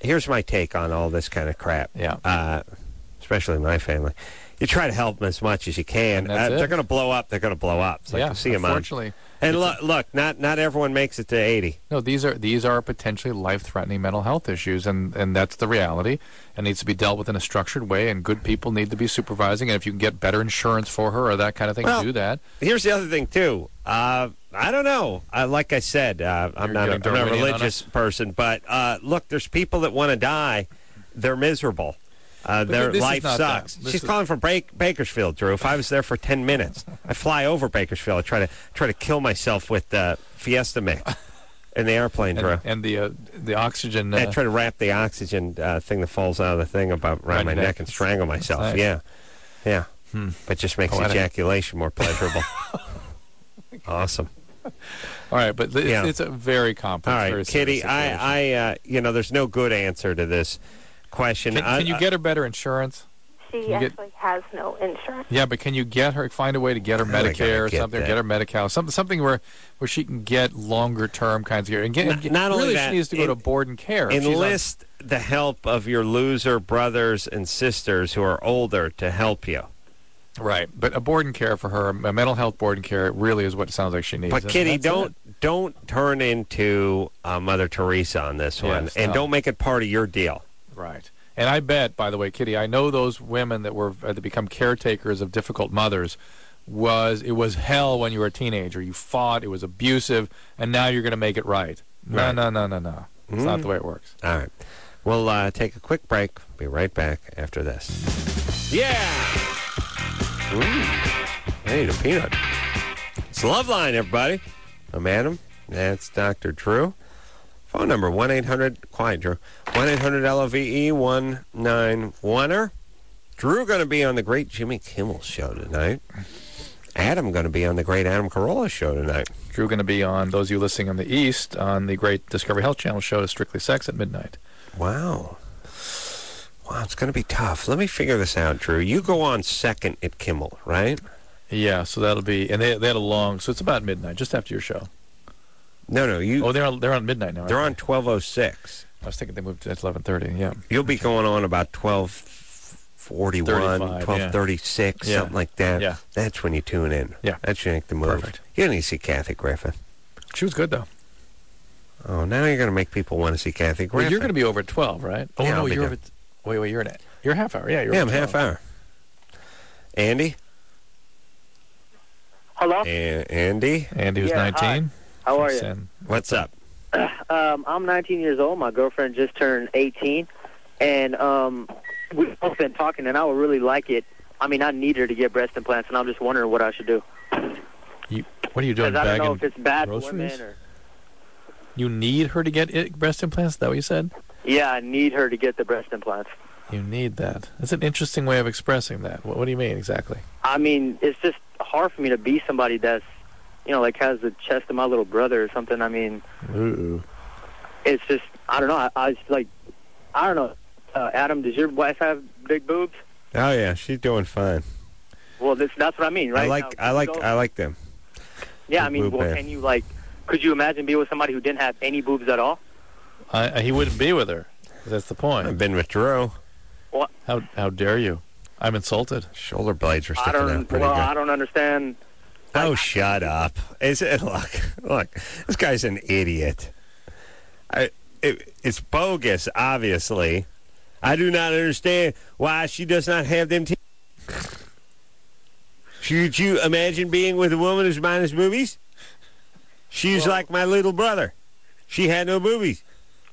here's my take on all this kind of crap. Yeah. Especially my family. You try to help them as much as you can. And that's They're it. going to blow up. They're going to blow up. It's like, Yeah, see them on. unfortunately. And look, not everyone makes it to 80. No, these are potentially life-threatening mental health issues, and that's the reality. It needs to be dealt with in a structured way, and good people need to be supervising. And if you can get better insurance for her or that kind of thing, do that. Here's the other thing too. I don't know. Like I said, I'm not a religious person, but look, there's people that want to die. They're miserable. Their life sucks. She's calling from Bakersfield, Drew. If I was there for 10 minutes, I fly over Bakersfield. I try to kill myself with Fiesta mix in the airplane, Drew. And the oxygen. I try to wrap the oxygen thing that falls out of the thing around my neck and strangle myself. Nice. Yeah. But just makes ejaculation more pleasurable. Awesome. All right, but it's a very complex. All right, very Kitty. I there's no good answer to this question. Can you get her better insurance? She actually has no insurance. Yeah, but can you find a way to get her Medicare or something, or get her Medi-Cal, something where she can get longer term kinds of care. And not only really, that, she needs to go to board and care. Enlist the help of your loser brothers and sisters who are older to help you. Right, but a board and care for her, a mental health board and care, really is what it sounds like she needs. But Kitty, don't turn into Mother Teresa on this one, and don't make it part of your deal. Right. And I bet, by the way, Kitty, I know those women that become caretakers of difficult mothers. It was hell when you were a teenager. You fought, it was abusive, and now you're going to make it right. No. It's not the way it works. All right. We'll take a quick break. Be right back after this. Yeah! Ooh, I need a peanut. It's Loveline, everybody. I'm Adam. That's Dr. Drew. Phone number 1-800, quiet Drew, 1-800-LOVE-191-er. Drew going to be on the great Jimmy Kimmel show tonight. Adam going to be on the great Adam Carolla show tonight. Drew going to be on, those of you listening on the East, on the great Discovery Health Channel show, Strictly Sex at midnight. Wow, it's going to be tough. Let me figure this out, Drew. You go on second at Kimmel, right? Yeah, so that'll be, and they had a long, so it's about midnight, just after your show. No, you. Oh, they're on midnight now. They're on 12:06. I was thinking they moved at 11:30. Yeah. You'll be going on about 12:41, 12:36, something like that. Yeah. That's when you tune in. Yeah. That's when you make the move. Perfect. You don't need to see Kathy Griffin. She was good though. Oh, now you're going to make people want to see Kathy Griffin. Well, you're going to be over at 12, right? Oh yeah, no, you're over. Wait, you're a half hour. Yeah, I'm half hour. Andy. Hello? Andy? Andy was 19. Hi. How are you? What's up? I'm 19 years old. My girlfriend just turned 18. And we've both been talking, and I would really like it. I mean, I need her to get breast implants, and I'm just wondering what I should do. What are you doing, I don't know bagging if it's bad groceries? for women or... You need her to get breast implants? Is that what you said? Yeah, I need her to get the breast implants. You need that. That's an interesting way of expressing that. What do you mean exactly? I mean, it's just hard for me to be somebody that's, like has the chest of my little brother or something. I mean, it's just, I don't know. I don't know. Adam, does your wife have big boobs? Oh yeah, she's doing fine. Well, that's what I mean, right? I like them. Yeah, I mean, can you could you imagine being with somebody who didn't have any boobs at all? He wouldn't be with her. That's the point. I've been with Drew. What? How dare you? I'm insulted. Shoulder blades are sticking out pretty good. I don't understand. Oh, shut up! Look, this guy's an idiot. It's bogus, obviously. I do not understand why she does not have them teeth. Should you imagine being with a woman who's minus boobies? She's like my little brother. She had no boobies.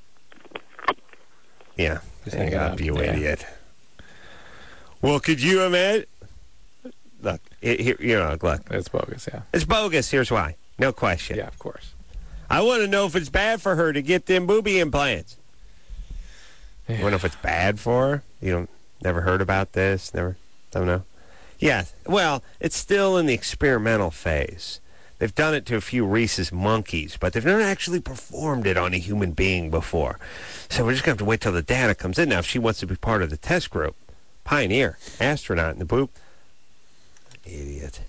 Yeah, hang up, you idiot. Well, could you imagine? Look, look. It's bogus, yeah. It's bogus. Here's why. No question. Yeah, of course. I want to know if it's bad for her to get them booby implants. Yeah. I wonder if it's bad for her. Never heard about this. Don't know. Yeah. Well, it's still in the experimental phase. They've done it to a few rhesus monkeys, but they've never actually performed it on a human being before. So we're just going to have to wait till the data comes in. Now, if she wants to be part of the test group, pioneer, astronaut in the boob. Idiot.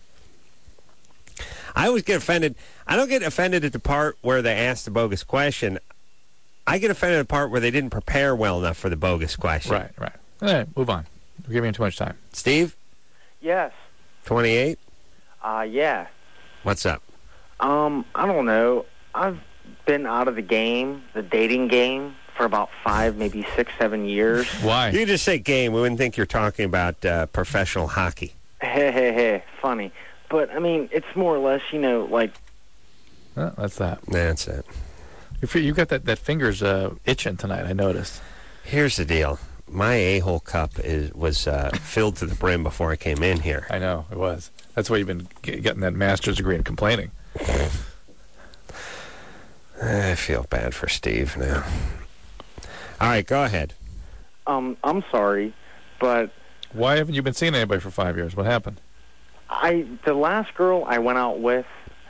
I always get offended. I don't get offended at the part where they ask the bogus question. I get offended at the part where they didn't prepare well enough for the bogus question. Right. All right, move on. We're giving you too much time. Steve, Yes. 28. Yeah. What's up? I don't know. I've been out of the game, the dating game, for about 5, maybe 6, 7 years. Why? You just say game. We wouldn't think you're talking about professional hockey. Hey, funny. But, I mean, it's more or less, like... Oh, that's that. That's it. You got that fingers itching tonight, I noticed. Here's the deal. My a-hole cup was filled to the brim before I came in here. I know, it was. That's why you've been getting that master's degree and complaining. I feel bad for Steve now. All right, go ahead. I'm sorry, but... Why haven't you been seeing anybody for 5 years? What happened? The last girl I went out with,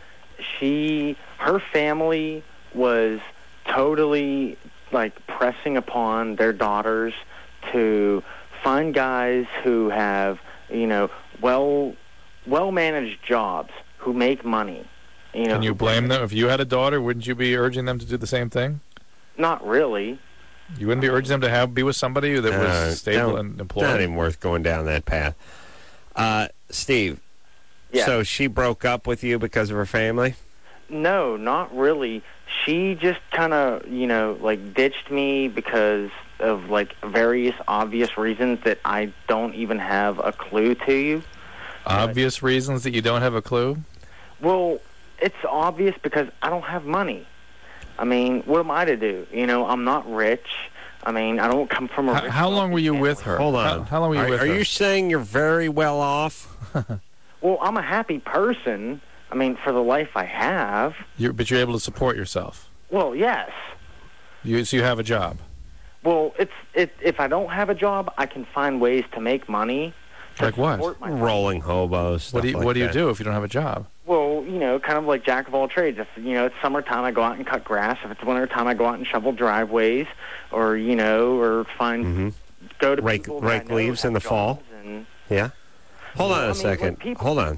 her family was totally, like, pressing upon their daughters to find guys who have, well-managed jobs, who make money. Can you blame them? If you had a daughter, wouldn't you be urging them to do the same thing? Not really. You wouldn't be urging them to be with somebody that was stable and employed? Not even worth going down that path. Steve, Yeah. So she broke up with you because of her family? No, not really. She just kind of, ditched me because of, various obvious reasons that I don't even have a clue to you. Obvious reasons that you don't have a clue? Well, it's obvious because I don't have money. I mean, what am I to do? I'm not rich. I mean, I don't come from a rich... How long were you with her? Hold on. How long were you with her? Are you saying you're very well off? Well, I'm a happy person. I mean, for the life I have. But you're able to support yourself? Well, yes. So you have a job? Well, if I don't have a job, I can find ways to make money. Like what? Rolling hobos. What do you do if you don't have a job? Well, kind of like jack of all trades. If it's summertime, I go out and cut grass. If it's wintertime, I go out and shovel driveways, or or find go to rake leaves in the fall. Yeah. Hold on a second. Hold on.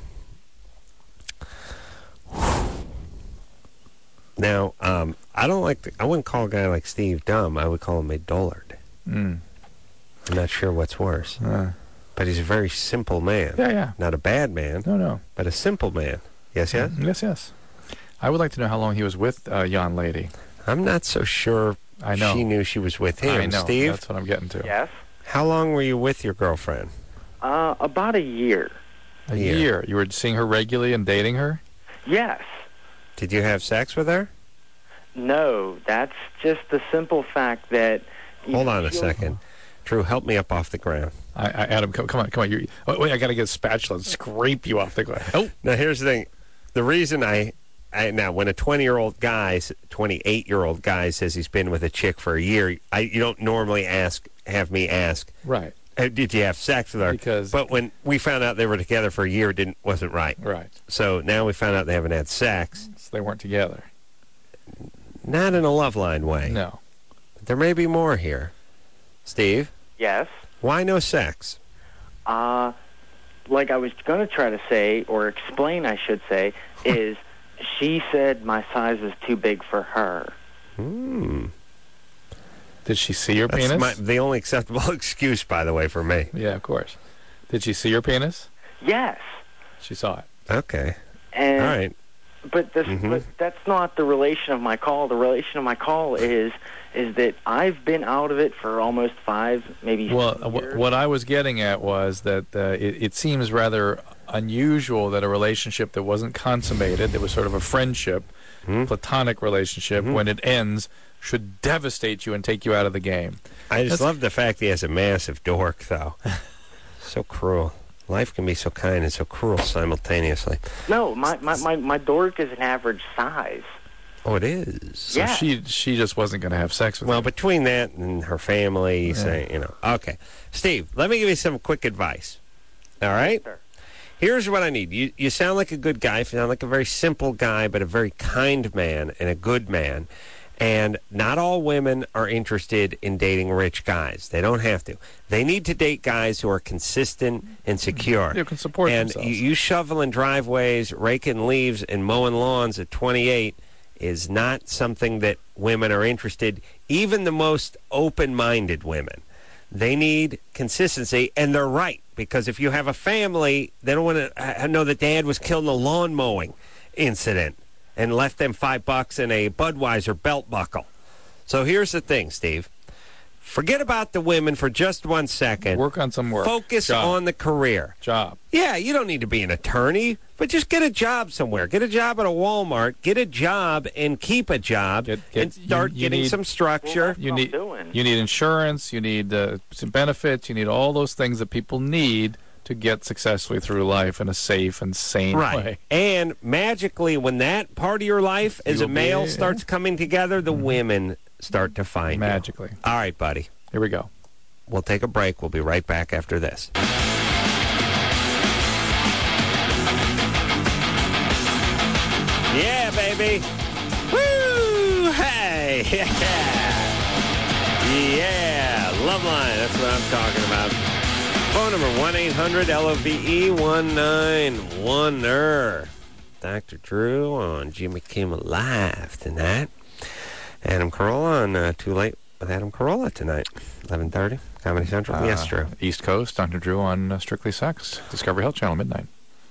Now, I wouldn't call a guy like Steve dumb. I would call him a dullard. I'm not sure what's worse. But he's a very simple man. Yeah. Not a bad man. No. But a simple man. Yes, yes? Yes. I would like to know how long he was with yon lady. I'm not so sure I know. She knew she was with him. I know. Steve? That's what I'm getting to. Yes? How long were you with your girlfriend? About a year. A year? You were seeing her regularly and dating her? Yes. Did you have sex with her? No, that's just the simple fact that... Hold on a second. Drew, help me up off the ground. Adam, come on. Wait, I got to get a spatula and scrape you off the ground. Oh. Now, here's the thing. The reason now, when a 28-year-old guy says he's been with a chick for a year, you don't normally have me ask. Right. Did you have sex with her? But when we found out they were together for a year, it wasn't right. Right. So now we found out they haven't had sex. So they weren't together. Not in a love line way. No. But there may be more here. Steve? Yes? Why no sex? Like I was going to try to say, or explain, I should say, is she said my size is too big for her. Did she see your penis? That's the only acceptable excuse, by the way, for me. Yeah, of course. Did she see your penis? Yes. She saw it. Okay. And, all right. But that's not the relation of my call. The relation of my call is that I've been out of it for almost 5, maybe 6 years. What I was getting at was that it seems rather unusual that a relationship that wasn't consummated, that was sort of a friendship, platonic relationship, when it ends, should devastate you and take you out of the game. I just love the fact he has a massive dork, though. So cruel. Life can be so kind and so cruel simultaneously. No, my dork is an average size. Oh, it is? So she just wasn't going to have sex with Well, between that and her family, saying, Okay. Steve, let me give you some quick advice. All right? Sure. Here's what I need. You sound like a good guy. You sound like a very simple guy, but a very kind man and a good man. And not all women are interested in dating rich guys. They don't have to. They need to date guys who are consistent and secure. You can support and themselves. you shoveling driveways, raking leaves, and mowing lawns at 28 is not something that women are interested, even the most open-minded women. They need consistency, and they're right, because if you have a family, they don't want to know that dad was killed in a lawn mowing incident and left them $5 in a Budweiser belt buckle. So here's the thing, Steve. Forget about the women for just 1 second. Work on some work. Focus on the career. Job. Yeah, you don't need to be an attorney, but just get a job somewhere. Get a job at a Walmart. Get a job and keep a job and start getting some structure. You need insurance. You need some benefits. You need all those things that people need to get successfully through life in a safe and sane way. And magically, when that part of your life as a male starts coming together, the women start to find magically. You. All right, buddy. Here we go. We'll take a break. We'll be right back after this. Yeah, baby. Woo! Hey! Yeah! Love line. That's what I'm talking about. Phone number 1-800-LOVE-1910. Dr. Drew on Jimmy Kimmel Live tonight. Adam Carolla on Too Late with Adam Carolla tonight. 11:30, Comedy Central. Yes, Drew. East Coast, Dr. Drew on Strictly Sex. Discovery Health Channel, midnight.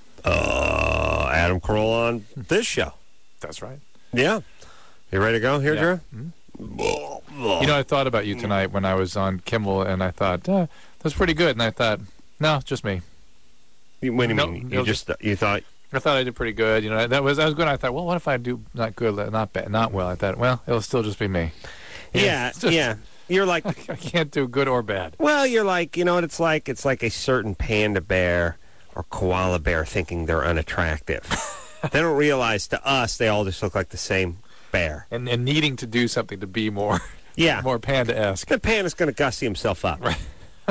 Adam Carolla on this show. That's right. Yeah. You ready to go here, Drew? Mm-hmm. You know, I thought about you tonight when I was on Kimmel, and I thought, that's pretty good. And I thought, no, it's just me. What do you mean? You thought... I thought I did pretty good. You know, I was good. I thought, well, what if I do not good, not bad, not well? I thought, well, it'll still just be me. Yeah. You're like... I can't do good or bad. Well, you're like, you know what it's like? It's like a certain panda bear or koala bear thinking they're unattractive. They don't realize, to us, they all just look like the same bear. And needing to do something to be more, more panda-esque. The panda's going to gussy himself up. Right.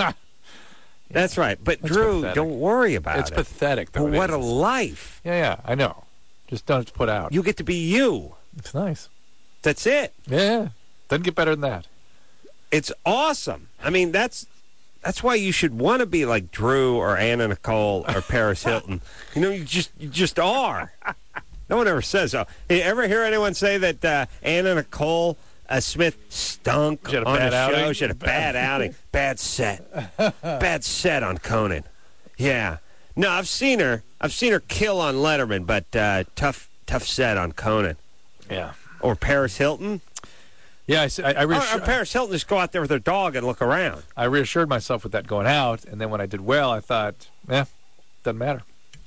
That's right. But, Drew, don't worry about it. It's pathetic, though. But what a life. Yeah, I know. Just don't have to put out. You get to be you. It's nice. That's it. Yeah. Doesn't get better than that. It's awesome. I mean, that's why you should want to be like Drew or Anna Nicole or Paris Hilton. You know, you just are. No one ever says so. You ever hear anyone say that Anna Nicole Smith stunk on the show? She had a bad outing. Bad set. Bad set on Conan. Yeah. No, I've seen her kill on Letterman, but tough set on Conan. Yeah. Or Paris Hilton. Yeah, or Paris Hilton just go out there with her dog and look around. I reassured myself with that going out, and then when I did well, I thought, doesn't matter.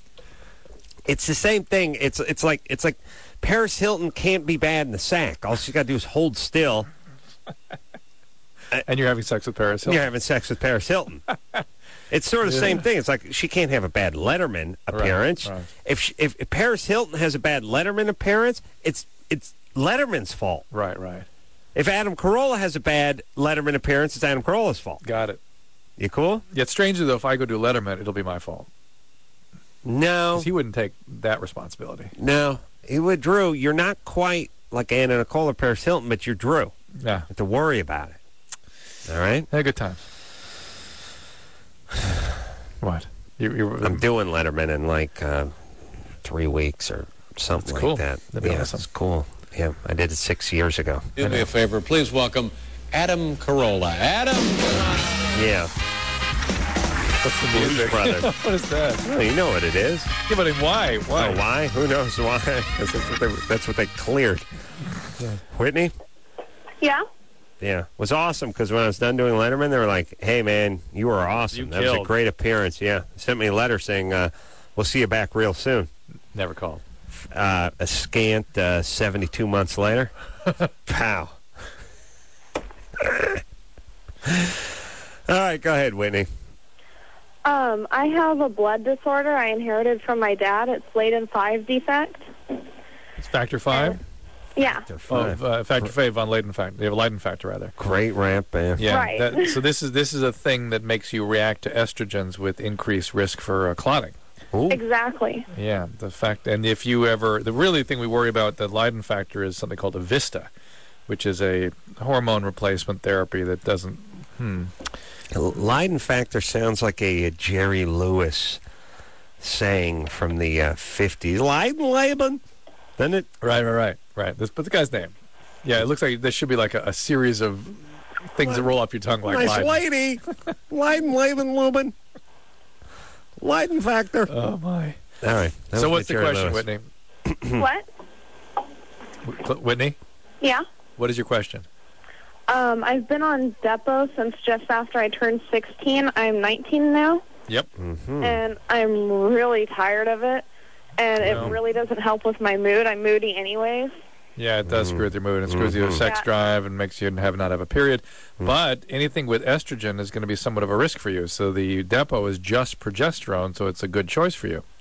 It's the same thing. It's like Paris Hilton can't be bad in the sack. All she's got to do is hold still. And you're having sex with Paris Hilton. You're having sex with Paris Hilton. It's sort of the same thing. It's like she can't have a bad Letterman appearance. Right. If Paris Hilton has a bad Letterman appearance, it's Letterman's fault. Right. If Adam Carolla has a bad Letterman appearance, it's Adam Carolla's fault. Got it. You cool? Yet strangely, though, if I go do Letterman, it'll be my fault. No. Because he wouldn't take that responsibility. No. He would, Drew. You're not quite like Anna Nicole or Paris Hilton, but you're Drew. Yeah. You have to worry about it. All right? Had a good time. What? I'm doing Letterman in like 3 weeks or something like that. That'd be awesome. It's cool. Yeah, I did it 6 years ago. Do me a favor. Please welcome Adam Carolla. Adam! Yeah. What's the music? Brother. What is that? Oh, you know what it is. Yeah, but why? Why? Oh, why? Who knows why? That's what they cleared. Yeah. Whitney? Yeah? Yeah. It was awesome because when I was done doing Letterman, they were like, hey, man, you were awesome. That was a great appearance. Yeah. They sent me a letter saying, we'll see you back real soon. Never called. A scant 72 months later. Pow. All right, go ahead, Whitney. I have a blood disorder I inherited from my dad. It's Leiden 5 defect. It's factor 5? Yeah. Factor 5 on Leiden factor. They have a Leiden factor, rather. Great ramp, man. Yeah. Right. So this is a thing that makes you react to estrogens with increased risk for clotting. Ooh. Exactly. Yeah, and if you ever, the really thing we worry about the Leiden factor is something called a Vista, which is a hormone replacement therapy that doesn't. Leiden factor sounds like a Jerry Lewis saying from the 50s. Leiden, doesn't it? Right. Right. But the guy's name. Yeah, it looks like this should be like a series of things that roll off your tongue like nice Leiden. lady. Leiden, Laban, Lubin. Leiden factor. Oh, my. All right. So what's the Jerry question, Lewis. Whitney? What? Whitney, Yeah. what is your question? I've been on Depo since just after I turned 16. I'm 19 now, Yep. and I'm really tired of it. And No. it really doesn't help with my mood. I'm moody anyways. Yeah, it does screw with your mood. It screws your sex Yeah. drive and makes you not have a period. But anything with estrogen is going to be somewhat of a risk for you. So the Depo is just progesterone, so it's a good choice for you.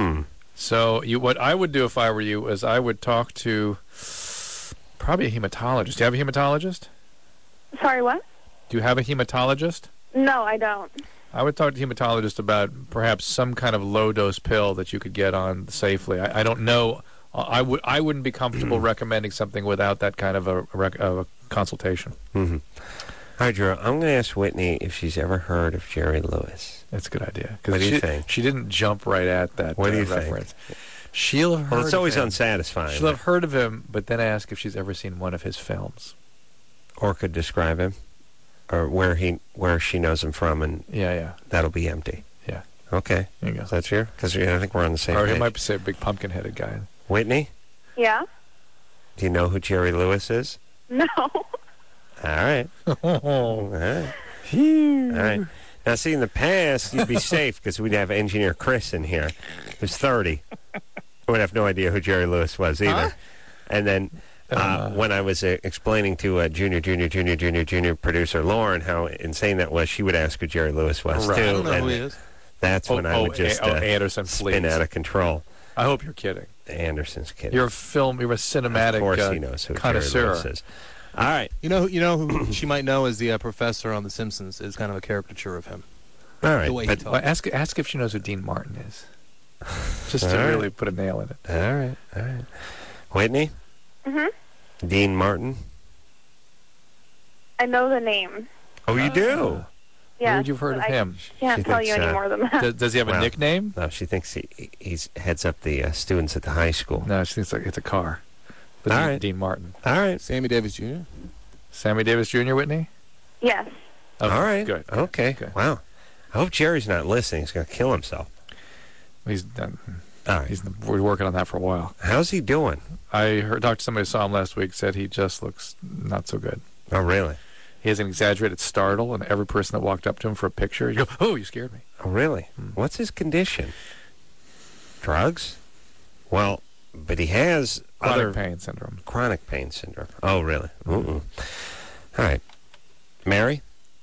So what I would do if I were you is I would talk to probably a hematologist. Do you have a hematologist? Sorry, what? Do you have a hematologist? No, I don't. I would talk to a hematologist about perhaps some kind of low-dose pill that you could get on safely. I don't know. I wouldn't be comfortable recommending something without that kind of a consultation. All right, Drew, I'm going to ask Whitney if she's ever heard of Jerry Lewis. That's a good idea. What do you think? She didn't jump right at that What do you reference. think? She'll have heard Well, it's always of him. unsatisfying. She'll have heard of him, but then ask if she's ever seen one of his films. Or could describe him, or where she knows him from, and Yeah. that'll be empty. Yeah. Okay. There you go. Is that true? Because I think we're on the same Or page. he might say a big pumpkin-headed guy. Whitney, Yeah? do you know who Jerry Lewis is? No. All right. All right. All right. Now, see, in the past, you'd be safe because we'd have engineer Chris in here, who's 30. Would have no idea who Jerry Lewis was either. Huh? And then when I was explaining to junior producer Lauren how insane that was, she would ask who Jerry Lewis was, Right. too. I don't know and who he is. that's when I would just Anderson, spin please. out of control. I hope you're kidding. Anderson's kidding. You're a cinematic Of course he knows who Jerry connoisseur. Lewis is. All right. You know who she might know is the professor on The Simpsons. Is kind of a caricature of him. All right. The way he But, talks. Well, ask if she knows who Dean Martin is. Just to All right. really put a nail in it. all right. All right. Whitney? Mm-hmm. Dean Martin? I know the name. Oh, you do? Yeah. Where would you've heard of but him? I can't She tell you thinks, any more than that. Does he have a Well, nickname? No, she thinks he's heads up the students at the high school. No, she thinks it's a car. But All Dean, right. Dean Martin. All right. Sammy Davis Jr. Sammy Davis Jr., Whitney? Yes. Okay, All right. Good. Okay. Good. Wow. I hope Jerry's not listening. He's going to kill himself. He's done. All right. We're working on that for a while. How's he doing? I talked to somebody who saw him last week, said he just looks not so good. Oh, really? He has an exaggerated startle, and every person that walked up to him for a picture, he'd go, "Oh, you scared me." Oh, really? What's his condition? Drugs? Well, but he has Chronic pain syndrome. Chronic pain syndrome. Oh, really? All right. Mary,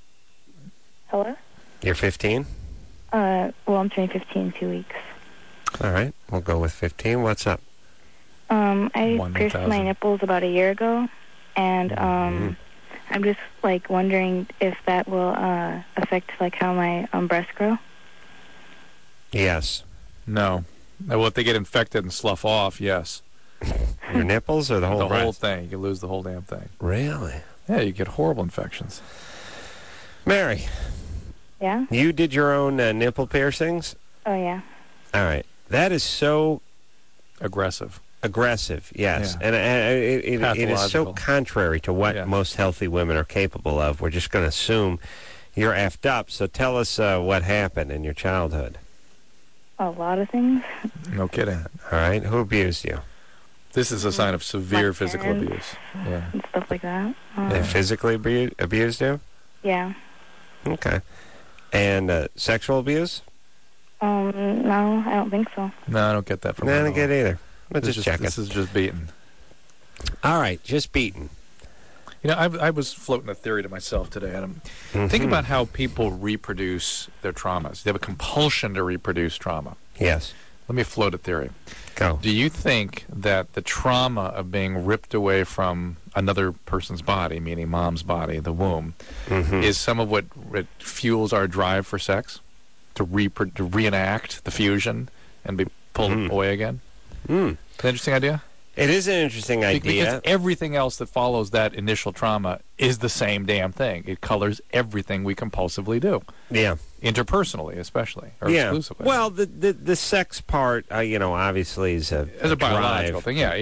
Hello? you're 15? Well, I'm turning 15 in 2 weeks. All right. We'll go with 15. What's up? I 1,000. pierced my nipples about a year ago, and I'm just like wondering if that will affect like how my breasts grow. Yes. No. Well, if they get infected and slough off, yes. Your nipples or the whole The whole breast? thing. You lose the whole damn thing. Really? Yeah, you get horrible infections. Mary, Yeah? you did your own nipple piercings? Oh, yeah. All right. That is so Aggressive. aggressive, yes. Yeah. And it is so Pathological. contrary to what Yes. most healthy women are capable of. We're just going to assume you're effed up. So tell us what happened in your childhood. A lot of things. No kidding. All right. Who abused you? This is a sign of severe My physical parents. abuse. Yeah. And stuff like that. They physically abused you? Yeah. Okay. And sexual abuse? No, I don't think so. No, I don't get that from No, I her don't at get all. either. But This just is checking. This is just beaten. All right. Just beaten. You know, I was floating a theory to myself today, Adam. Think about how people reproduce their traumas. They have a compulsion to reproduce trauma. Yes. Let me float a theory. Go. Do you think that the trauma of being ripped away from another person's body, meaning mom's body, the womb, is some of what fuels our drive for sex? To reenact the fusion and be pulled away again? Is that an interesting idea? It is an interesting idea. Because everything else that follows that initial trauma is the same damn thing. It colors everything we compulsively do. Yeah. Interpersonally, especially, or Yeah. exclusively. Well, the sex part, obviously is a as a biological drive. thing, yeah.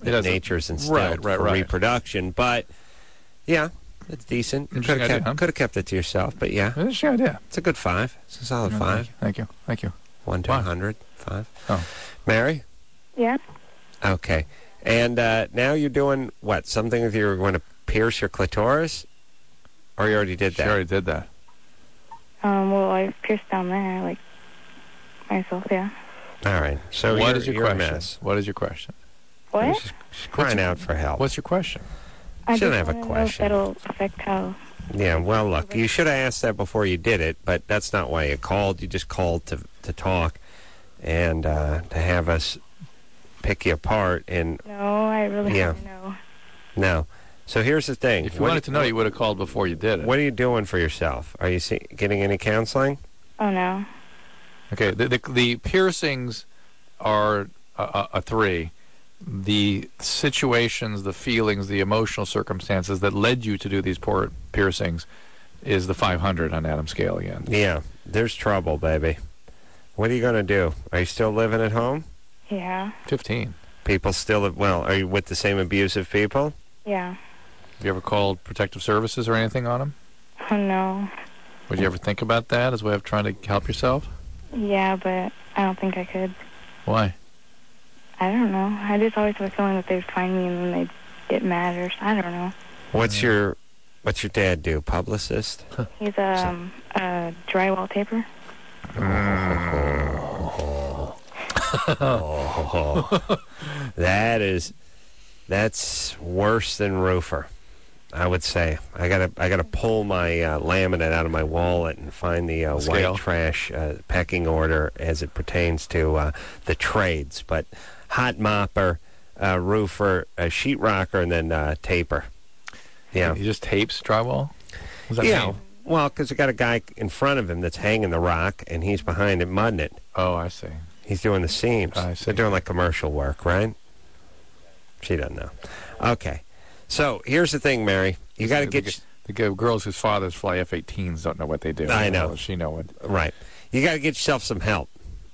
nature's instilled for reproduction. But, yeah, it's decent. Could have kept it to yourself, but yeah. Interesting idea. It's a good 5. It's a solid 5. Thank you. 1 to 100, 5. Oh. Mary? Yeah. Okay. And now you're doing what? Something with you're going to pierce your clitoris? Or you already did that? She already did that. Well, I pierced down there, like, myself, yeah. All right. So what is your question? A mess. What is your question? What? She's crying out for help. What's your question? She doesn't have a question. Know if that'll affect how... Yeah, well, look, you should have asked that before you did it, but that's not why you called. You just called to talk and to have us pick you apart. And no, I really don't know. No. So here's the thing. If you wanted to know, you would have called before you did it. What are you doing for yourself? Are you getting any counseling? Oh, no. Okay, the piercings are a 3. The situations, the feelings, the emotional circumstances that led you to do these poor piercings is the 500 on Adam's scale again. Yeah, there's trouble, baby. What are you going to do? Are you still living at home? Yeah. 15. People still, are you with the same abusive people? Yeah. Have you ever called Protective Services or anything on them? Oh, no. Would you ever think about that as a way of trying to help yourself? Yeah, but I don't think I could. Why? I don't know. I just always have a feeling that they'd find me and then they'd get mad or I don't know. What's your dad do? Publicist? He's a drywall taper. That's worse than roofer, I would say. I gotta pull my laminate out of my wallet and find the white trash pecking order as it pertains to the trades. But hot mopper, roofer, sheetrocker, and then taper. Yeah. He just tapes drywall? What does that mean? Well, because you got a guy in front of him that's hanging the rock, and he's behind it mudding it. Oh, I see. He's doing the seams. I see. They're doing like commercial work, right? She doesn't know. Okay. So here's the thing, Mary. You got to get... The girls whose fathers fly F-18s don't know what they do. I know. She know it. Right. You got to get yourself some help.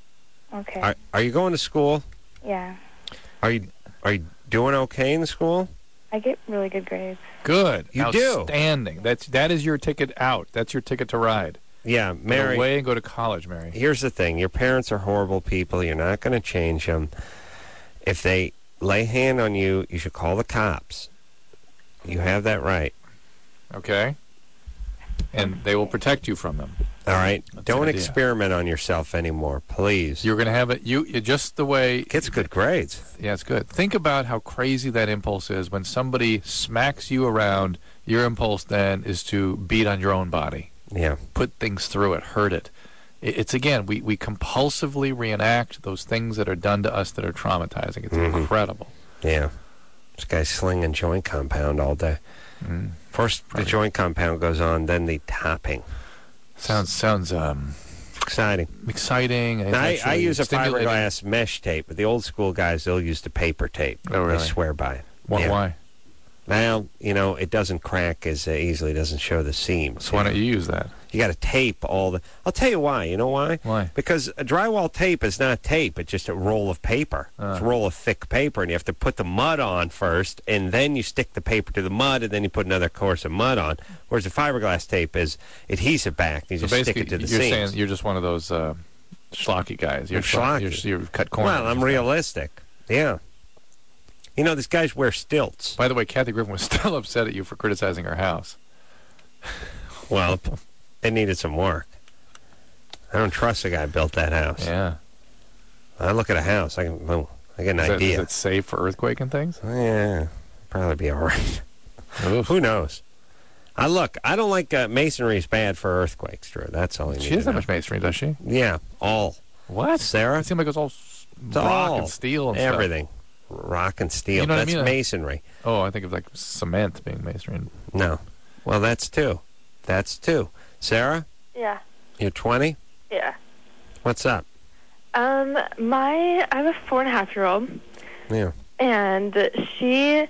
Okay. Are you going to school? Yeah. Are you doing okay in the school? I get really good grades. Good. You do. Outstanding. That is your ticket out. That's your ticket to ride. Yeah, Mary. Go away and go to college, Mary. Here's the thing. Your parents are horrible people. You're not going to change them. If they lay hand on you, you should call the cops. You have that right. Okay. And they will protect you from them. All right? Don't experiment on yourself anymore, please. You're going to have it just the way... Gets good grades. Yeah, it's good. Think about how crazy that impulse is. When somebody smacks you around, your impulse then is to beat on your own body. Yeah. Put things through it, hurt it. It's again, we compulsively reenact those things that are done to us that are traumatizing. It's incredible. Yeah. This guy's slinging joint compound all day. First the joint compound goes on, then the topping. Sounds exciting. Exciting. I use a fiberglass mesh tape, but the old school guys, they'll use the paper tape. Oh, really? They swear by it. Why? Well, it doesn't crack as easily. It doesn't show the seams. So why don't you use that? You got to tape all the... I'll tell you why. You know why? Why? Because a drywall tape is not tape. It's just a roll of paper. It's a roll of thick paper, and you have to put the mud on first, and then you stick the paper to the mud, and then you put another course of mud on. Whereas the fiberglass tape is adhesive backed. You just stick it to the seams. You're saying you're just one of those schlocky guys. You're schlocky. You're cut corners. Well, I'm realistic. Yeah. These guys wear stilts. By the way, Kathy Griffin was still upset at you for criticizing her house. Well, it needed some work. I don't trust the guy who built that house. Yeah. I look at a house, I get an idea. Is it safe for earthquake and things? Yeah, probably be all right. Who knows? I don't like masonry is bad for earthquakes, Drew. That's all you need She doesn't have much masonry, does she? Yeah, all. What? Sarah? It seems like it's all rock and steel and everything. stuff. Rock and steel. You know That's what I mean? masonry. Oh, I think of like cement being masonry. No. Well, that's two. Sarah? Yeah. You're 20? Yeah. What's up? I have a 4.5-year-old. Yeah. And she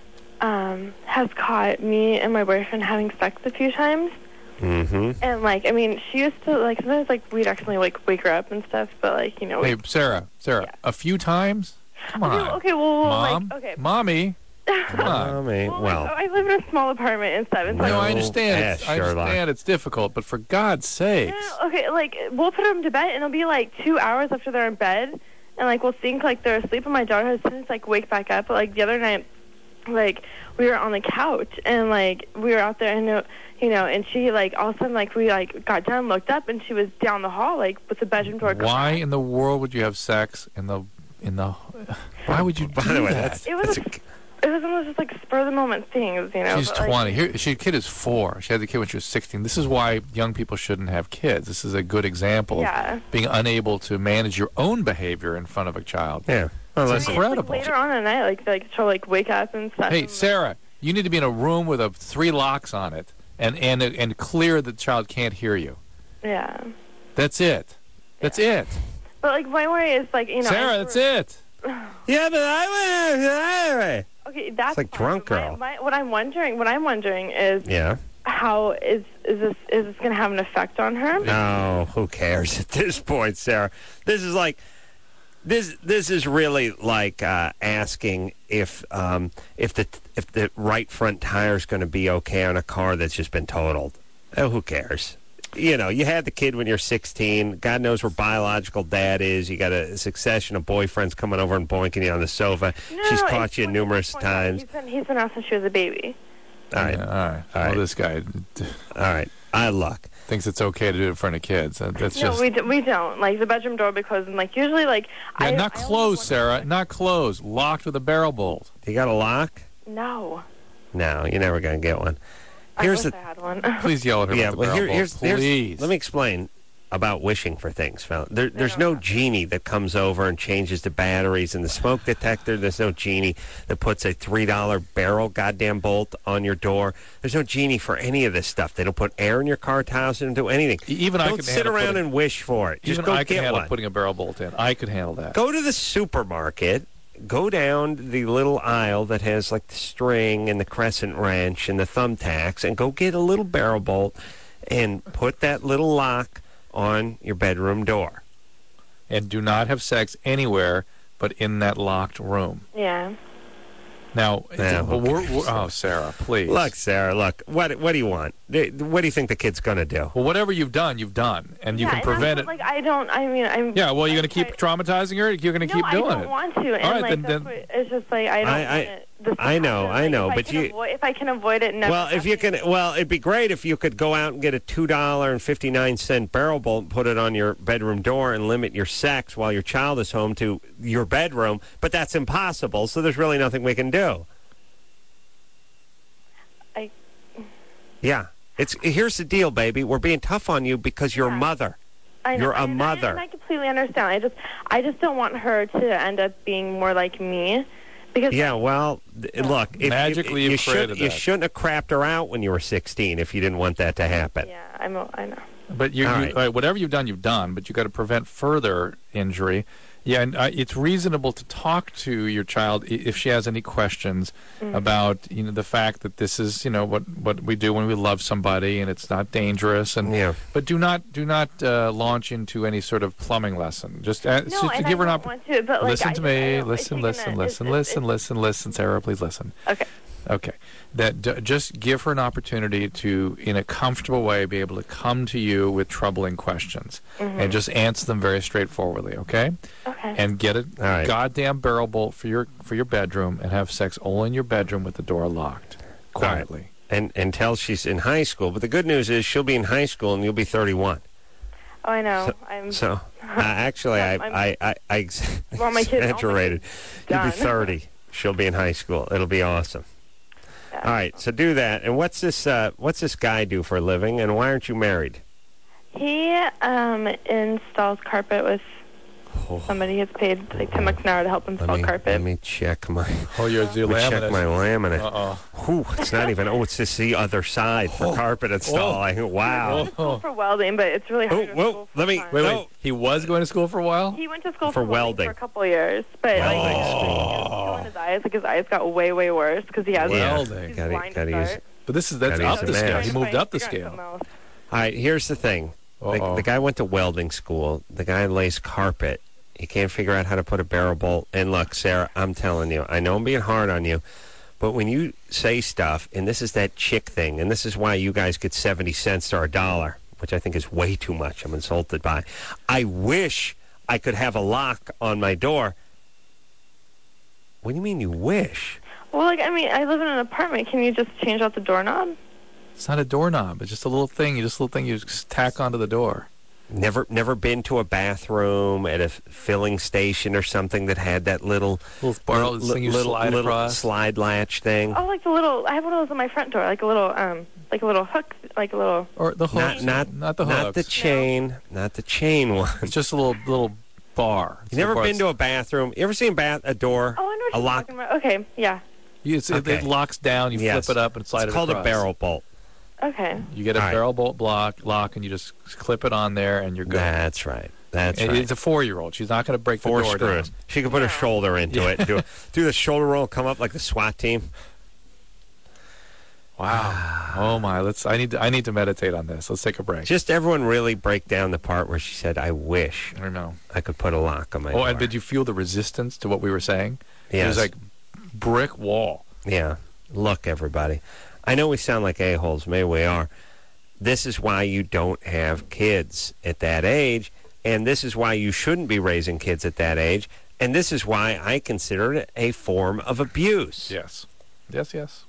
has caught me and my boyfriend having sex a few times. Mm-hmm. And she used to sometimes we'd accidentally wake her up and stuff, but Hey, Sarah, yeah. a few times? Come on. Okay, well, Mom, like, okay. Mommy. Come on. Mommy. Well, I live in a small apartment and stuff. And No, so I understand. Yeah, I understand it's difficult, but for God's sakes. okay, like, we'll put them to bed, and it'll be, like, 2 hours after they're in bed, and, like, we'll think, like, they're asleep, and my daughter has since, like, wake back up. But, like, the other night, like, we were on the couch, and, like, we were out there, and, you know, and she, like, all of a sudden, like, we, like, got down, looked up, and she was down the hall, like, with the bedroom door closed. Why in the world would you have sex in the? Why would you do that? It was almost just like spur of the moment things, you know. She's but, 20. Here, kid is 4. She had the kid when she was 16. This is why young people shouldn't have kids. This is a good example of being unable to manage your own behavior in front of a child. Yeah, well, it's incredible. Like, later on at night, like she'll like wake up and stuff. Hey, Sarah, you need to be in a room with 3 locks on it, and clear that the child can't hear you. Yeah. That's it. That's it. But like my worry is like, you know. Sarah, that's it. Yeah, but I. Okay, that's it's like fine. drunk girl. What I'm wondering is how is this going to have an effect on her? No, who cares at this point, Sarah? This is like this is really like asking if the right front tire is going to be okay on a car that's just been totaled. Oh, who cares? You know, you had the kid when you're 16. God knows where biological dad is. You got a succession of boyfriends coming over and boinking you on the sofa. She's caught you numerous times. He's been out since she was a baby. All right. Well, this guy. All right. Look. Thinks it's okay to do it in front of kids. That's no, we don't. Like the bedroom door will be closed, and like usually, like not closed, Sarah. Not closed. Locked with a barrel bolt. You got a lock? No. No, you're never gonna get one. Here's I had one. Please yell at her. Yeah, about the well, barrel bolt, please. Let me explain about wishing for things, fella. There's no genie that comes over and changes the batteries and the smoke detector. There's no genie that puts a $3 barrel goddamn bolt on your door. There's no genie for any of this stuff. They don't put air in your car tiles. They don't do anything. Even don't sit around and wish for it. Just even go I can get handle one. putting a barrel bolt in. I could handle that. Go to the supermarket. Go down the little aisle that has like the string and the crescent wrench and the thumbtacks and go get a little barrel bolt and put that little lock on your bedroom door. And do not have sex anywhere but in that locked room. Yeah. Now, Sarah, please. Look, Sarah, what do you want? What do you think the kid's going to do? Well, whatever you've done, and you can prevent it. Like, I mean, yeah, well, you're going to keep traumatizing her? You're going to keep doing it? No, I don't want to. And all right, like, then it's just like, I don't want it. I know, but if I can avoid it, never. Well, if you can, it'd be great if you could go out and get a $2.59 barrel bolt and put it on your bedroom door and limit your sex while your child is home to your bedroom. But that's impossible, so there's really nothing we can do. Yeah, here's the deal, baby. We're being tough on you because you're a mother. You're a mother. I completely understand. I just don't want her to end up being more like me. Because look, magically you shouldn't have crapped her out when you were 16 if you didn't want that to happen. Yeah, I know. But whatever you've done. But you got to prevent further injury. Yeah, and it's reasonable to talk to your child if she has any questions about the fact that this is what we do when we love somebody and it's not dangerous. But do not launch into any sort of plumbing lesson. Just give her an opportunity. Listen to me. Listen, Sarah. Please listen. Okay. Just give her an opportunity to, in a comfortable way, be able to come to you with troubling questions and just answer them very straightforwardly. Okay. And get a goddamn barrel bolt for your bedroom and have sex all in your bedroom with the door locked, quietly. And until she's in high school. But the good news is she'll be in high school and you'll be 31. Oh, I know. Actually, I exaggerated. You'll be 30. She'll be in high school. It'll be awesome. Yeah. All right, so do that. And what's this guy do for a living? And why aren't you married? He installs carpet with somebody. Gets paid like $10 an hour to help install carpet. Let me check my. laminate. Check my laminate. It's not even. It's just the other side for carpet installing. Wow. He went to school for welding, but it's really hard. Wait. He was going to school for a while. He went to school for welding for a couple of years, but his eyes, his eyes got way worse because he has welding. But that's up the scale. He moved up the scale. All right. Here's the thing. The guy went to welding school. The guy lays carpet. You can't figure out how to put a barrel bolt. And look, Sarah, I'm telling you, I know I'm being hard on you, but when you say stuff, and this is that chick thing, and this is why you guys get 70 cents or $1, which I think is way too much. I'm insulted by. I wish I could have a lock on my door. What do you mean you wish? Well, like, I mean, I live in an apartment. Can you just change out the doorknob? It's not a doorknob. It's just a little thing. You just tack onto the door. Never been to a bathroom at a filling station or something that had that little thing you slide across? Slide latch thing. Oh, like the little. I have one of those on my front door, like a little hook, like a little. Or the hook. Not the hook. Not the chain. No. Not the chain one. It's just a little bar. You never been to a bathroom? You ever seen a door? Oh, I know what you're lock? talking about. Okay, yeah. It locks down. You flip it up and slide it across. It's called a barrel bolt. Okay. You get a barrel bolt lock, and you just clip it on there, and you're good. That's right. That's right. It's a 4-year-old. She's not going to break the door screws. down. She can put her shoulder into it. Do the shoulder roll, come up like the SWAT team. Wow. Oh my. I need to meditate on this. Let's take a break. Just everyone really break down the part where she said, "I wish I know I could put a lock on my door." And did you feel the resistance to what we were saying? Yes. It was like brick wall. Yeah. Look, everybody. I know we sound like a-holes. Maybe we are. This is why you don't have kids at that age, and this is why you shouldn't be raising kids at that age, and this is why I consider it a form of abuse. Yes. Yes.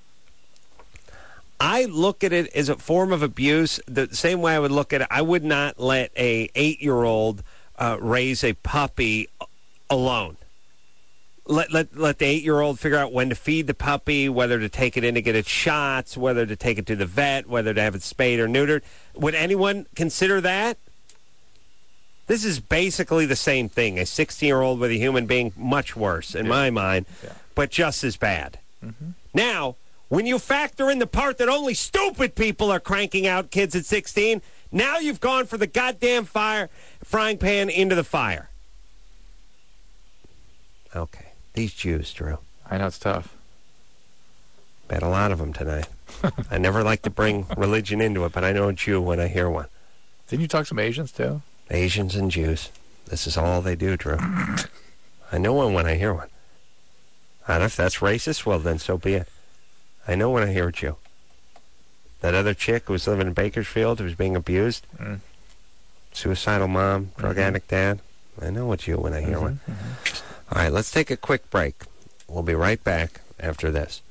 I look at it as a form of abuse the same way I would look at it. I would not let a 8-year-old raise a puppy alone. Let the 8-year-old figure out when to feed the puppy, whether to take it in to get its shots, whether to take it to the vet, whether to have it spayed or neutered. Would anyone consider that? This is basically the same thing. A 16-year-old with a human being, much worse in my mind, but just as bad. Mm-hmm. Now, when you factor in the part that only stupid people are cranking out kids at 16, now you've gone for the goddamn frying pan into the fire. Okay. These Jews, Drew. I know it's tough. Met a lot of them tonight. I never like to bring religion into it, but I know a Jew when I hear one. Didn't you talk to some Asians, too? Asians and Jews. This is all they do, Drew. I know one when I hear one. And if that's racist, well, then so be it. I know when I hear a Jew. That other chick who was living in Bakersfield who was being abused. Suicidal mom, drug addict dad. I know a Jew when I hear one. All right, let's take a quick break. We'll be right back after this.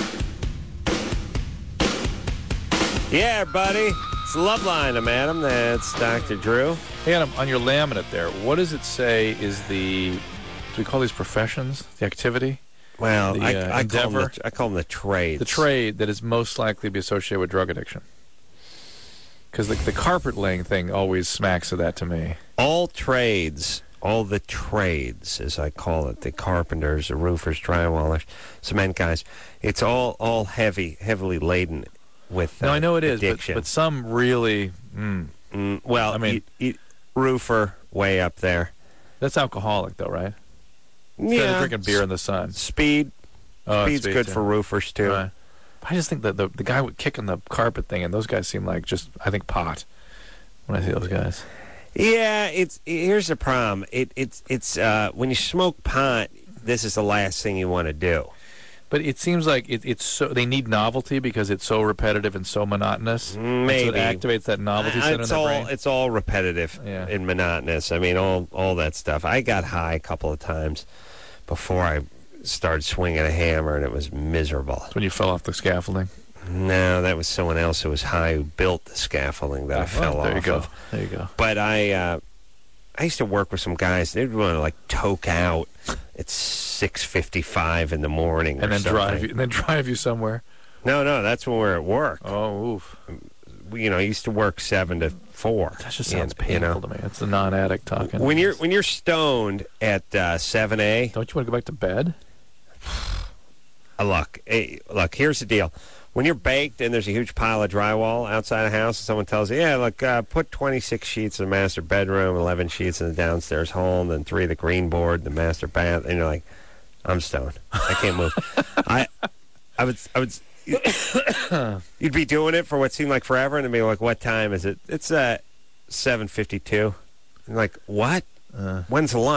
Yeah, buddy. It's Loveline. I'm Adam. That's Dr. Drew. Hey, Adam, on your laminate there, what does it say is do we call these professions, the activity? Well, I call them the trades. The trade that is most likely to be associated with drug addiction. Because the carpet laying thing always smacks of that to me. All the trades, as I call it, the carpenters, the roofers, drywallers, cement guys, it's all heavily laden with No, I know it addiction. is, but some really... well, I mean... roofer, way up there. That's alcoholic, though, right? Instead of drinking beer in the sun. Speed's good for roofers, too. Right. I just think that the guy kicking the carpet thing, and those guys seem like just, I think, pot when I see those guys. Yeah, here's the problem. It's when you smoke pot, this is the last thing you want to do. But it seems like it's so they need novelty because it's so repetitive and so monotonous. Maybe so it activates that novelty center in their brain. It's all repetitive and monotonous. I mean, all that stuff. I got high a couple of times before I started swinging a hammer, and it was miserable. That's when you fell off the scaffolding? No, that was someone else who was high who built the scaffolding that I fell off of. There you go. But I used to work with some guys. They'd want to toke out at 6:55 in the morning, and then drive you somewhere. No, that's when we're at work. Oh, oof. I used to work 7 to 4. That just sounds painful to me. It's the non-addict talking. When you're stoned at 7A, don't you want to go back to bed? Look, here's the deal. When you're baked and there's a huge pile of drywall outside the house, and someone tells you, put 26 sheets in the master bedroom, 11 sheets in the downstairs home, then 3 of the green board, the master bath, and you're like, I'm stoned. I can't move. I would. You'd be doing it for what seemed like forever, and it'd be like, what time is it? It's 7:52. And like, what? When's the lunch?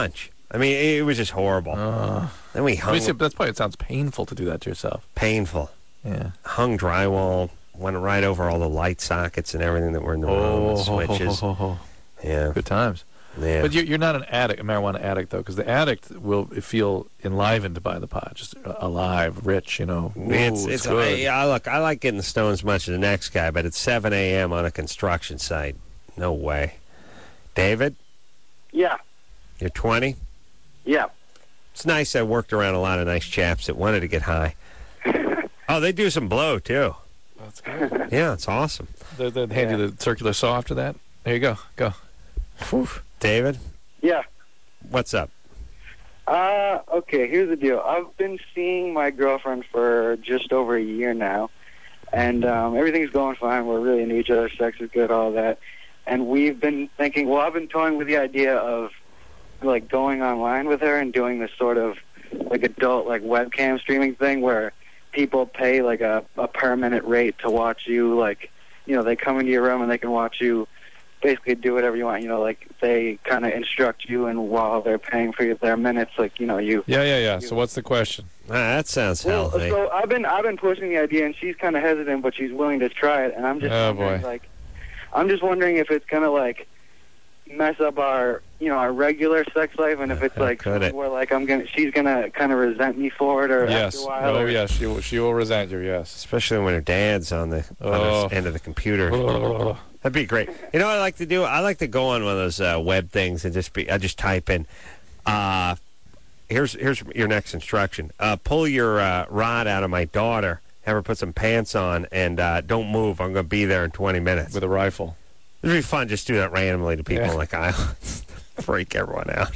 I mean, it was just horrible. Then we hung. That's why it sounds painful to do that to yourself. Painful. Yeah. Hung drywall, went right over all the light sockets and everything that were in the room, and switches. Yeah. Good times. Yeah. But you're not a marijuana addict, though, because the addict will feel enlivened by the pot, just alive, rich, you know. Ooh, it's good. Look, I like getting stoned as much as the next guy, but it's 7 a.m. on a construction site. No way. David? Yeah. You're 20? Yeah. It's nice. I worked around a lot of nice chaps that wanted to get high. Oh, they do some blow, too. That's good. Yeah, it's awesome. They hand you the circular saw after that? There you go. Go. Whew. David? Yeah. What's up? Okay, here's the deal. I've been seeing my girlfriend for just over a year now, and everything's going fine. We're really into each other. Sex is good, all that. And we've been thinking, well, I've been toying with the idea of, like, going online with her and doing this sort of, like, adult, like, webcam streaming thing where people pay, like, a per-minute rate to watch you, like, you know, they come into your room and they can watch you basically do whatever you want, you know, like they kind of instruct you, and while they're paying for their minutes, like, you know, you. Yeah. So what's the question? That sounds healthy. So I've been pushing the idea, and she's kind of hesitant, but she's willing to try it, and I'm just wondering if it's gonna like mess up our, you know, our regular sex life, and if it's like where like she's gonna kind of resent me for it, or yes, after a while. Oh yes, she will resent you. Yes, especially when her dad's on the other end of the computer. That'd be great. You know what I like to do? I like to go on one of those web things and I just type in, here's your next instruction. Pull your rod out of my daughter, have her put some pants on, and don't move. I'm going to be there in 20 minutes. With a rifle. It'd be fun just do that randomly to people like islands. Freak everyone out.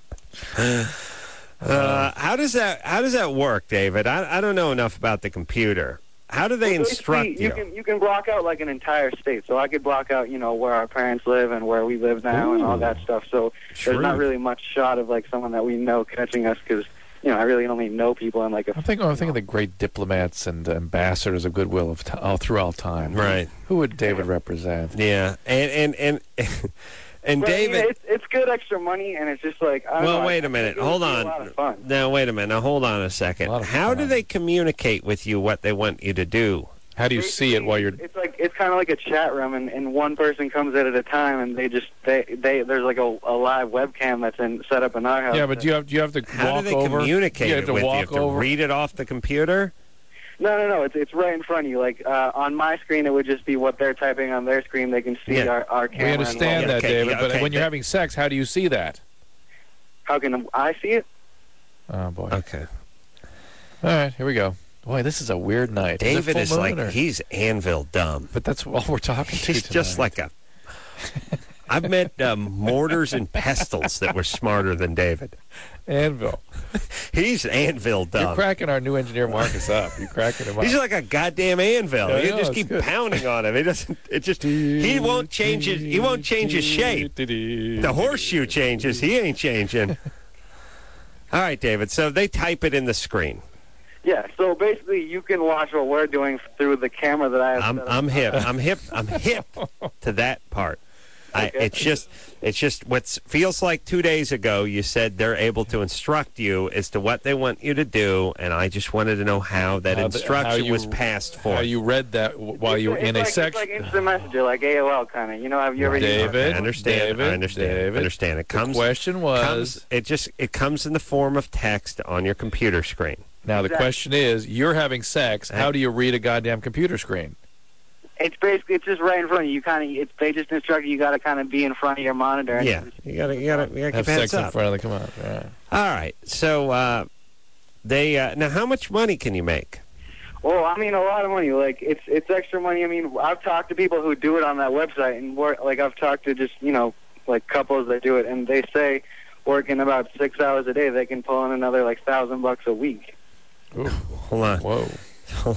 How does that work, David? I don't know enough about the computer. How do they instruct you? You can block out like an entire state. So I could block out, you know, where our parents live and where we live now and all that stuff. So there's not really much shot of like someone that we know catching us because, you know, I really only know people in like a. I'm thinking of the great diplomats and ambassadors of goodwill all throughout time. Right. Who would David represent? Yeah, and David, I mean, it's good extra money, and it's just like. Wait a minute. Hold on. Now, wait a minute. Now, hold on a second. How do they communicate with you what they want you to do? How do you see it while you're? It's kind of like a chat room, and one person comes in at a time, and there's like a live webcam that's set up in our house. Yeah, but do you have to How walk do they over? communicate with you? you? You have to read it off the computer? No. It's right in front of you. Like on my screen, it would just be what they're typing on their screen. They can see our camera. We understand that, David. But when you're having sex, how do you see that? How can I see it? Oh boy. Okay. All right, here we go. Boy, this is a weird night. David is like he's Anvil dumb. But that's all we're talking to. He's just like a. I've met mortars and pestles that were smarter than David. Anvil. He's Anvil dumb. You're cracking our new engineer Marcus up. You're cracking him up. He's like a goddamn anvil. Yeah, You just keep pounding on him. He doesn't. It just. He won't change his. He won't change his shape. The horseshoe changes. He ain't changing. All right, David. So they type it in the screen. Yeah. So basically, you can watch what we're doing through the camera that I have. I'm hip. I'm hip to that part. Okay. It's just what feels like 2 days ago you said they're able to instruct you as to what they want you to do, and I just wanted to know how that instruction was passed for. How you read that while you were in a sex. It's like instant messenger, like AOL kind of. You know, have you ever? David, I understand. I understand. It comes. The question was. It comes in the form of text on your computer screen. Now the question is, you're having sex. How do you read a goddamn computer screen? It's just right in front of you. They just instruct you. You got to kind of be in front of your monitor. Yeah, you got to have sex in front of the. Come on. Yeah. All right. So now, how much money can you make? Well, I mean, a lot of money. Like it's extra money. I mean, I've talked to people who do it on that website, and I've talked to just like couples that do it, and they say working about 6 hours a day, they can pull in another like $1,000 a week. Ooh, hold on. Whoa.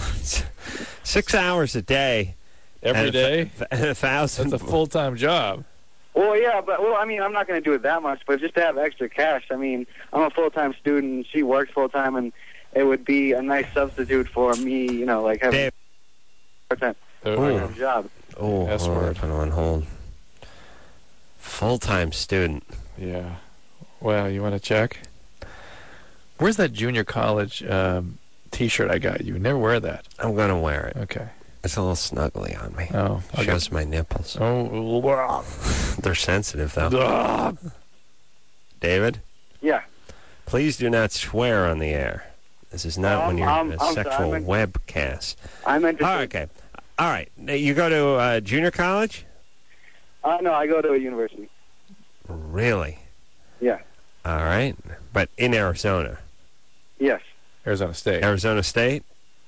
6 hours a day. Every day? $1,000. That's a full-time job. Well, yeah, I mean, I'm not going to do it that much, but just to have extra cash. I mean, I'm a full-time student. She works full-time, and it would be a nice substitute for me, like having a part-time job. Oh, hold on. Full-time student. Yeah. Well, you want to check? Where's that junior college T-shirt I got you? Never wear that. I'm going to wear it. Okay. It's a little snuggly on me. Oh. Shows my nipples. Oh. They're sensitive, though. David? Yeah. Please do not swear on the air. This is not when you're in a sexual webcast. I'm interested. Oh, okay. All right. Now, you go to junior college? No, I go to a university. Really? Yeah. All right. But in Arizona? Yes. Arizona State. Arizona State?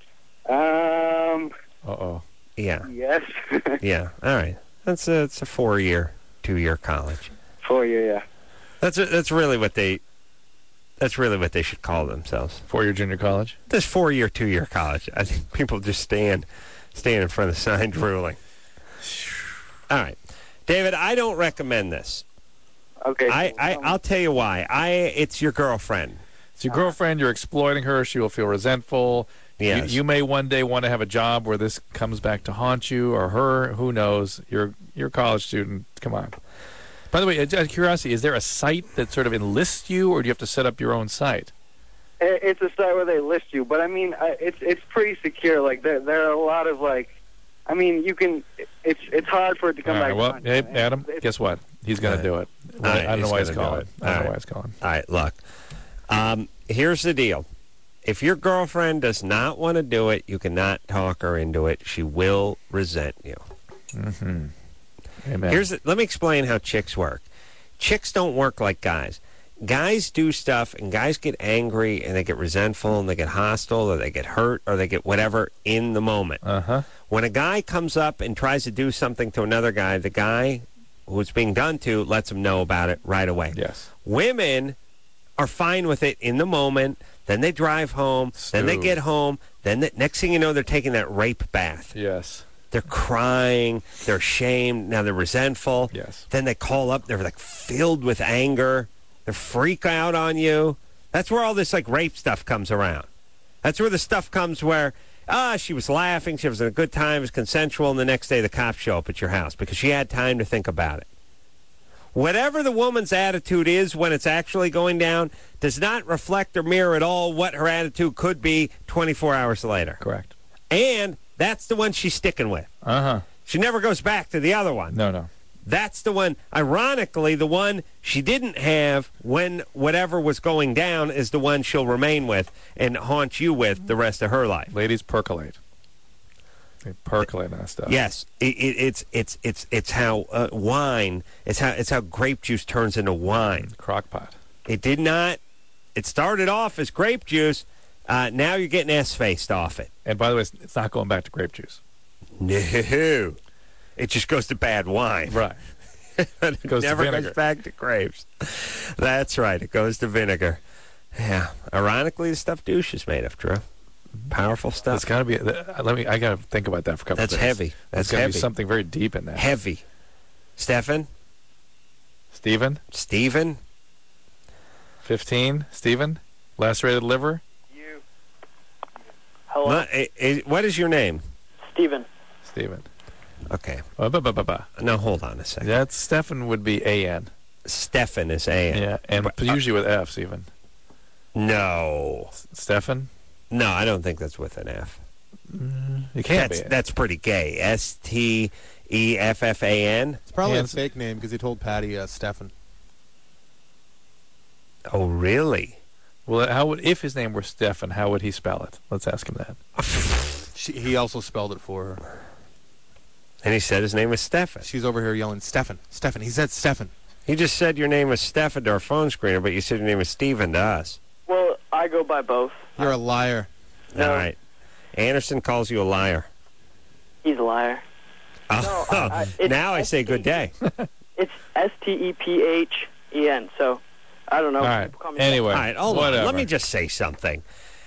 Uh-oh. Yeah. Yes. Yeah. All right. It's a 4-year, 2-year college. 4-year, yeah. That's really what they should call themselves. 4-year junior college? This 4-year, 2-year college. I think people just stand in front of the sign drooling. All right. David, I don't recommend this. Okay. I'll tell you why. It's your girlfriend. It's your girlfriend. You're exploiting her. She will feel resentful. Yes. You may one day want to have a job where this comes back to haunt you or her. Who knows? You're a college student. Come on. By the way, out of curiosity, is there a site that sort of enlists you, or do you have to set up your own site? It's a site where they list you, but I mean, it's pretty secure. Like there are a lot of I mean, you can. It's hard for it to come back. Well, hey, Adam, guess what? He's going to do it. I don't know why he's calling. I don't know why he's calling. All right, look. Here's the deal. If your girlfriend does not want to do it, you cannot talk her into it. She will resent you. Mm-hmm. Amen. Let me explain how chicks work. Chicks don't work like guys. Guys do stuff, and guys get angry, and they get resentful, and they get hostile, or they get hurt, or they get whatever in the moment. Uh-huh. When a guy comes up and tries to do something to another guy, the guy who it's being done to lets him know about it right away. Yes. Women are fine with it in the moment. Then they drive home. Then they get home. Then the next thing you know, they're taking that rape bath. Yes. They're crying. They're ashamed. Now they're resentful. Yes. Then they call up. They're like filled with anger. They freak out on you. That's where all this like rape stuff comes around. That's where the stuff comes where, she was laughing. She was in a good time. It was consensual. And the next day the cops show up at your house because she had time to think about it. Whatever the woman's attitude is when it's actually going down does not reflect or mirror at all what her attitude could be 24 hours later. Correct. And that's the one she's sticking with. Uh-huh. She never goes back to the other one. No. That's the one, ironically, the one she didn't have when whatever was going down is the one she'll remain with and haunt you with the rest of her life. Ladies percolate. They percolate on that stuff. Yes, it's how wine. It's how grape juice turns into wine. Crockpot. It did not. It started off as grape juice. Now you're getting S-faced off it. And by the way, it's not going back to grape juice. No, it just goes to bad wine. Right. It never goes back to grapes. That's right. It goes to vinegar. Yeah. Ironically, the stuff douche is made of, Drew. Powerful stuff. It's got to be. I got to think about that for a couple of days. That's heavy. That's got to heavy. be something very deep in that. Heavy. Stephen? 15? Stephen? Lacerated liver? You. Hello? What is your name? Stephen. Okay. Ba-ba-ba-ba. Now, hold on a second. That Stephen would be A-N. Stephen is A-N. Yeah, and usually with F's even. No. Stephen? No, I don't think that's with an F. It can't be. That's pretty gay. S-T-E-F-F-A-N? It's probably a fake name because he told Patty Stefan. Oh, really? Well, if his name were Stefan, how would he spell it? Let's ask him that. He also spelled it for her. And he said his name was Stefan. She's over here yelling, Stefan. Stefan. He said Stefan. He just said your name was Stefan to our phone screener, but you said your name was Steven to us. Well, I go by both. You're a liar. No. All right. Anderson calls you a liar. He's a liar. Oh, No, now I say good day. It's S-T-E-P-H-E-N, so I don't know. All right. Call me Anyway. All right, hold on. Let me just say something.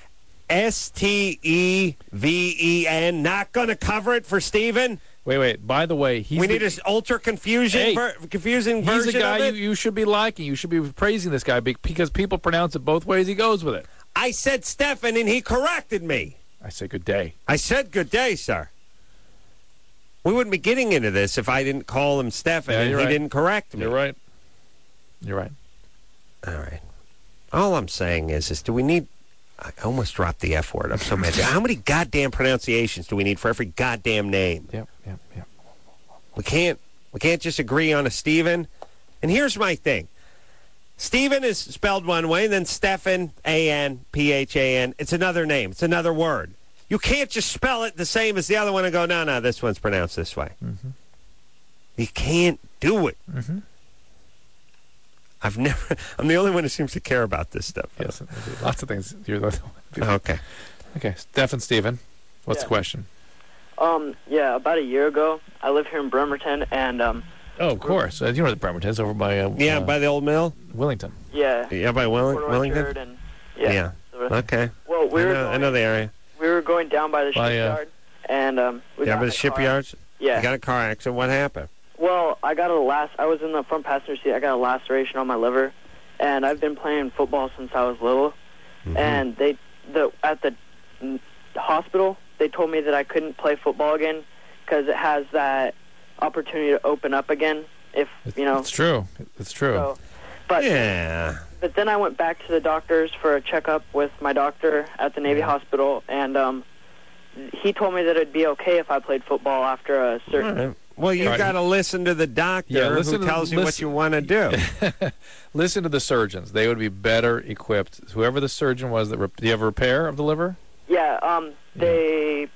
S-T-E-V-E-N, not going to cover it for Steven? Wait. By the way, we need an ultra confusing version he's a guy of it? you should be liking. You should be praising this guy because people pronounce it both ways. He goes with it. I said Stefan, and he corrected me. I say good day. I said good day, sir. We wouldn't be getting into this if I didn't call him Stefan and he didn't correct me. You're right. All right. All I'm saying is do we need... I almost dropped the F word. I'm so mad. How many goddamn pronunciations do we need for every goddamn name? Yep. We can't just agree on a Stephen. And here's my thing. Stephen is spelled one way, then Stephan, A-N-P-H-A-N. It's another name. It's another word. You can't just spell it the same as the other one and go, no, this one's pronounced this way. Mm-hmm. You can't do it. Mm-hmm. I'm the only one who seems to care about this stuff. Yes, lots of things. You're the one. Okay. Okay, Stephen, what's the question? Yeah, about a year ago, I live here in Bremerton, and oh, of course. You know the Bremerton is over by by the old mill, Willington. Yeah, by Willington. And, yeah. Okay. Well, I know the area. We were going down by the shipyard, and we got by the shipyards. Yeah. You got a car accident. What happened? Well, I was in the front passenger seat. I got a laceration on my liver, and I've been playing football since I was little. Mm-hmm. And at the hospital, they told me that I couldn't play football again because it has that opportunity to open up again. It's true. It's true. So, but then I went back to the doctors for a checkup with my doctor at the Navy hospital, and he told me that it'd be okay if I played football after a certain. Right. Well, you got to listen to the doctor who tells you what you want to do. Listen to the surgeons. They would be better equipped. Whoever the surgeon was, do you have a repair of the liver? Yeah, they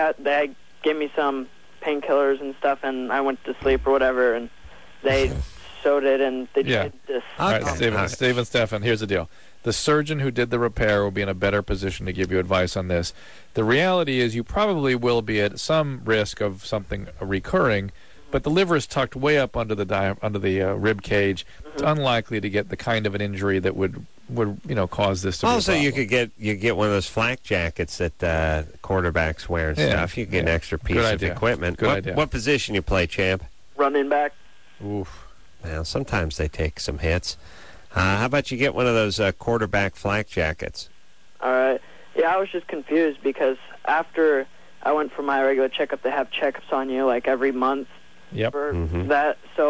gave me some painkillers and stuff, and I went to sleep or whatever, and they sewed it, and they did this. All right, Stephen, here's the deal. The surgeon who did the repair will be in a better position to give you advice on this. The reality is you probably will be at some risk of something recurring, but the liver is tucked way up under the rib cage. Mm-hmm. It's unlikely to get the kind of an injury that would cause this to be a problem. You could get one of those flak jackets that quarterbacks wear and stuff. You get an extra piece of equipment. Good idea. What position you play, champ? Running back. Oof. Well, sometimes they take some hits. How about you get one of those quarterback flak jackets? All right. Yeah, I was just confused because after I went for my regular checkup, they have checkups on you like every month. Yep. For that. So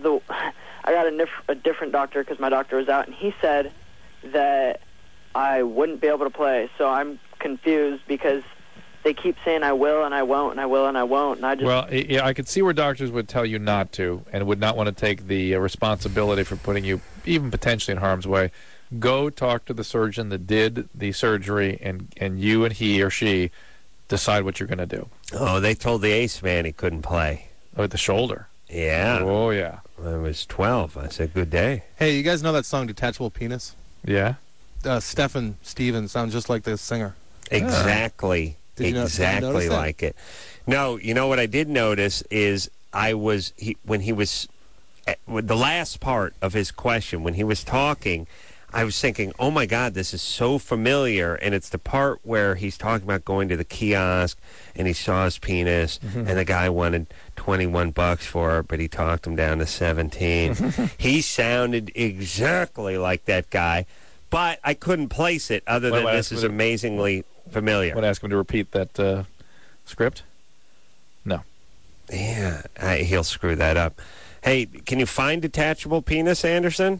I got a different doctor because my doctor was out, and he said that I wouldn't be able to play. So I'm confused because they keep saying I will and I won't and I will and I won't. And I just I could see where doctors would tell you not to and would not want to take the responsibility for putting you even potentially in harm's way. Go talk to the surgeon that did the surgery, and you and he or she decide what you're going to do. Oh, they told the ace man he couldn't play. Oh, the shoulder. Yeah. Oh, yeah. I was 12. I said, good day. Hey, you guys know that song, Detachable Penis? Yeah. Stephan Stevens sounds just like the singer. Exactly. Exactly like it. No, you know what I did notice is when he was, with the last part of his question, when he was talking, I was thinking, oh my God, this is so familiar. And it's the part where he's talking about going to the kiosk and he saw his penis and the guy wanted $21 for it, but he talked him down to 17. He sounded exactly like that guy, but I couldn't place it other than this is amazingly familiar. Want to ask him to repeat that script? No. Yeah, he'll screw that up. Hey, can you find Detachable Penis, Anderson?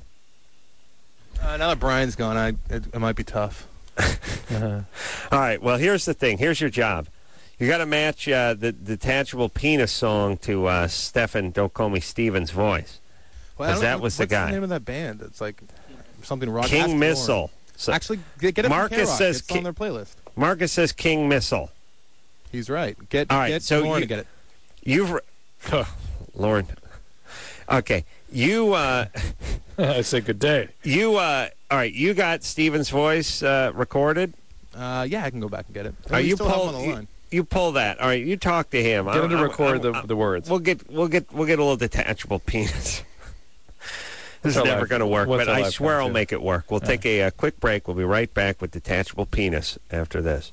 Now that Brian's gone, it might be tough. All right, well, here's the thing. Here's your job. You got to match the Detachable Penis song to Stephan, Don't Call Me Steven's voice. Because that was the guy. What's the name of that band? It's like something rock. King Missile. So actually, get it from K-Rock. It's on their playlist. Marcus says King Missile. He's right. Get Lauren to get it. Lauren. Okay. You, I say good day. You, all right, you got Steven's voice recorded? Yeah, I can go back and get it. You pull that. All right, you talk to him. Get him to record the words. We'll get a little Detachable Penis. This is never going to work, but I swear I'll make it work. We'll take a quick break. We'll be right back with Detachable Penis after this.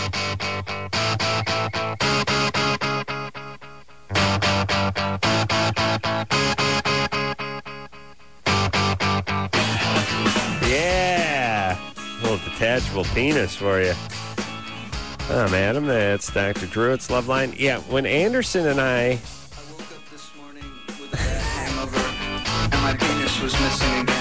Yeah, a little Detachable Penis for you. I'm Adam. That's Dr. Drew. It's Loveline. Yeah, when Anderson and I woke up this morning with a bad hangover, and my penis was missing again.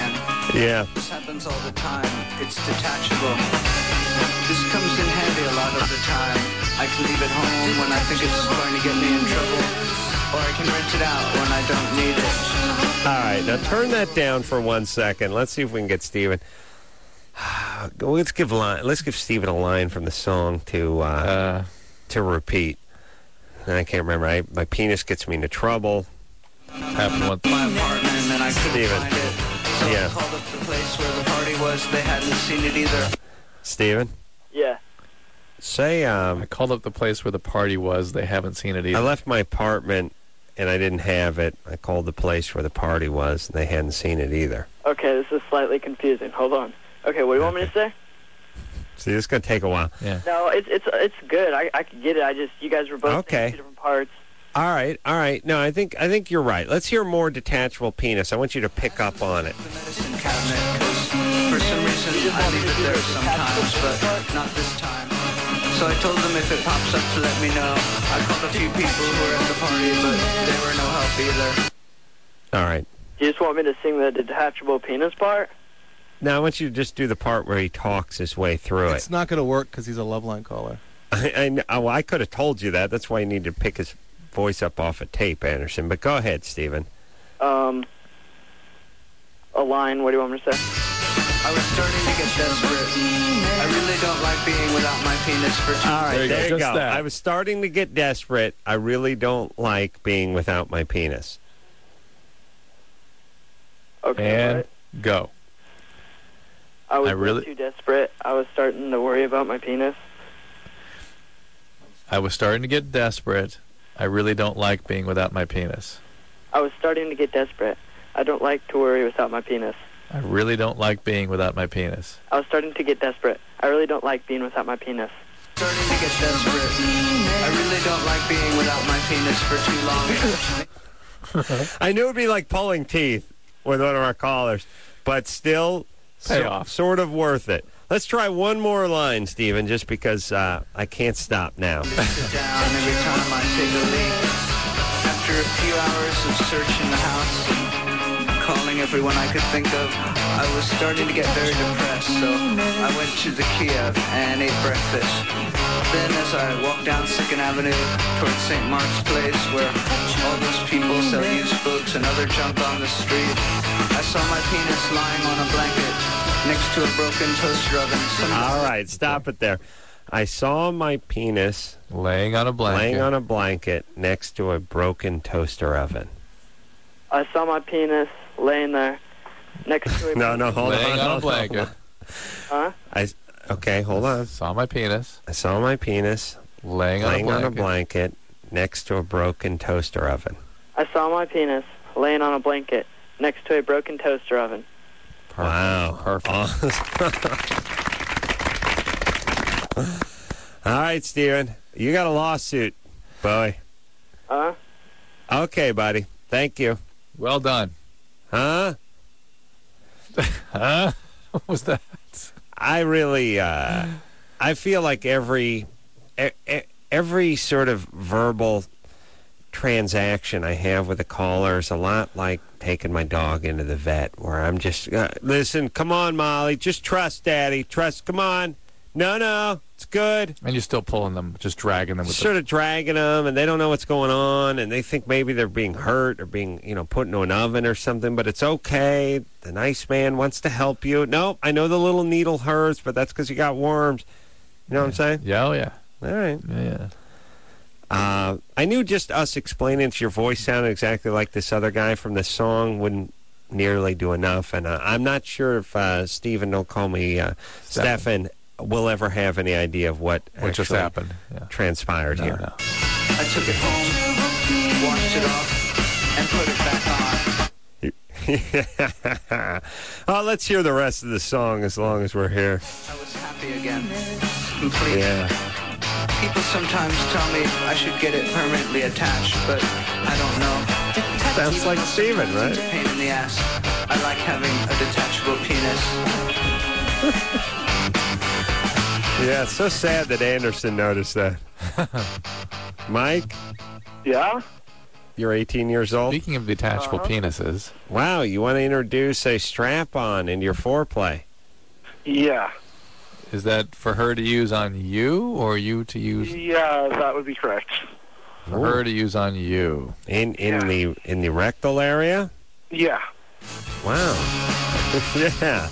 Yeah. This happens all the time. It's detachable. This comes in handy a lot of the time. I can leave it home when I think it's going to get me in trouble. Or I can rent it out when I don't need it. All right, now turn that down for 1 second. Let's see if we can get Steven. Let's give Steven a line from the song to repeat. And I can't remember. My penis gets me into trouble. Happened once. My apartment and I couldn't Steven. find it. So I called up the place where the party was. They hadn't seen it either. Steven? Yeah. Say, I called up the place where the party was. They haven't seen it either. I left my apartment and I didn't have it. I called the place where the party was and they hadn't seen it either. Okay, this is slightly confusing. Hold on. Okay, what do you want me to say? See, this is going to take a while. Yeah. No, it's good. I could get it. You guys were both saying two different parts. All right. No, I think you're right. Let's hear more detachable penis. I want you to pick up on it. Medicine cabinet, 'cause for some reason I leave it there sometimes, but not this time. So I told them if it pops up to let me know. I called a few people who were at the party, but they were no help either. All right. You just want me to sing the detachable penis part? Now I want you to just do the part where he talks his way through It's not going to work because he's a Loveline caller. I could have told you that. That's why you need to pick his voice up off a tape, Anderson. But go ahead, Steven. A line. What do you want me to say? I was starting to get desperate. I really don't like being without my penis for too long. All right, there you go. I was starting to get desperate. I really don't like being without my penis. Okay. And go. I was too desperate. I was starting to worry about my penis. I was starting to get desperate. I really don't like being without my penis. I was starting to get desperate. I don't like to worry without my penis. I really don't like being without my penis. I was starting to get desperate. I really don't like being without my penis. Starting to get desperate. I really don't like being without my penis for too long. I knew it would be like pulling teeth with one of our callers, but still sort of worth it. Let's try one more line, Steven, just because I can't stop now. Sit down every time I take a leak. After a few hours of searching the house and calling everyone I could think of, I was starting to get very depressed, so I went to the Kiev and ate breakfast. Then as I walked down 2nd Avenue towards St. Mark's Place, where all those people sell used books and other junk on the street, I saw my penis lying on a blanket next to a broken toaster oven. All right, stop it there. I saw my penis laying on a blanket next to a broken toaster oven. I saw my penis laying there next to a hold laying on a blanket. Huh? Okay, hold on. Saw my penis. I saw my penis laying on a blanket next to a broken toaster oven. I saw my penis laying on a blanket next to a broken toaster oven. Wow. Perfect. All right, Steven. You got a lawsuit, boy. Okay, buddy. Thank you. Well done. Huh? Huh? What was that? I really, I feel like every sort of verbal transaction I have with a caller is a lot like taking my dog into the vet, where I'm just, listen, come on, Molly, just trust Daddy, come on. No, it's good. And you're still pulling them, just dragging them. Sort of dragging them, and they don't know what's going on, and they think maybe they're being hurt or being, put into an oven or something, but it's okay. The nice man wants to help you. No, I know the little needle hurts, but that's because you got worms. You know what I'm saying? Yeah, oh yeah. All right. Yeah. I knew just us explaining it, your voice sounded exactly like this other guy from this song wouldn't nearly do enough, and I'm not sure if Stephen, don't call me Stefan, will ever have any idea of what just happened. Yeah. Transpired here. I took it home, washed it off, and put it back on. Let's hear the rest of the song as long as we're here. I was happy again, completely. Yeah. People sometimes tell me I should get it permanently attached, but I don't know. Sounds like Steven, right? It's a pain in the ass. I like having a detachable penis. Yeah, it's so sad that Anderson noticed that. Mike? Yeah? You're 18 years old? Speaking of detachable penises. Wow, you want to introduce a strap-on in your foreplay? Yeah. Is that for her to use on you, or you to use? Yeah, that would be correct. For her to use on you. In the rectal area? Yeah. Wow. Yeah.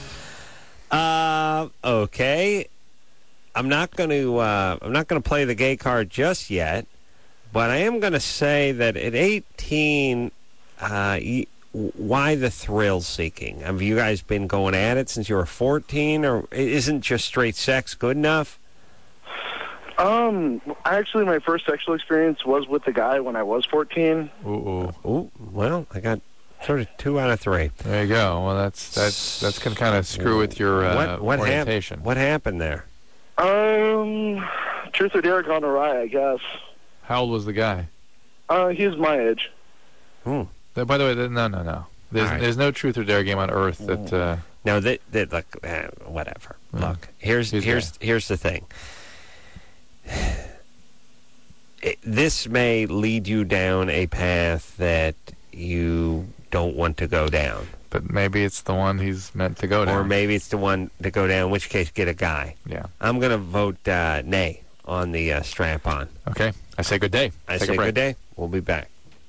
Okay. I'm not going to play the gay card just yet, but I am going to say that at 18, why the thrill seeking? Have you guys been going at it since you were 14, or isn't just straight sex good enough? Actually, my first sexual experience was with a guy when I was 14. Ooh. Well, I got sort of 2 out of 3. There you go. Well, that's going to kind of screw with your orientation. What happened there? Truth or dare gone awry, I guess. How old was the guy? He was my age. Hmm. By the way, no. There's no truth or dare game on Earth that. No, look, whatever. Look, here's the thing. This may lead you down a path that you don't want to go down. But maybe it's the one he's meant to go down. Or maybe it's the one to go down, in which case get a guy. Yeah. I'm going to vote nay on the strap-on. Okay. I say good day. I say good day. We'll be back.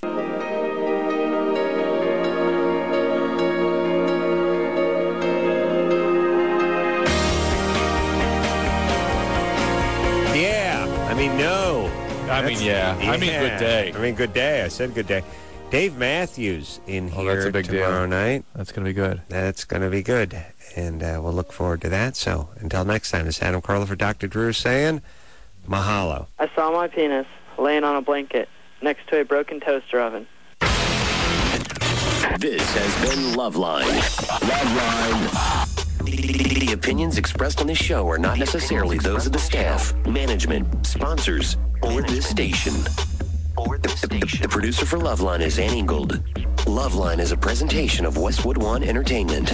Good day. I mean, good day. I said good day. Dave Matthews in here that's a big tomorrow night. That's going to be good. That's going to be good. And we'll look forward to that. So until next time, it's Adam Carolla for Dr. Drew saying mahalo. I saw my penis laying on a blanket next to a broken toaster oven. This has been Loveline. Loveline. The opinions expressed on this show are not necessarily those of the staff, management, sponsors, or this station. The producer for Loveline is Ann Ingold. Loveline is a presentation of Westwood One Entertainment.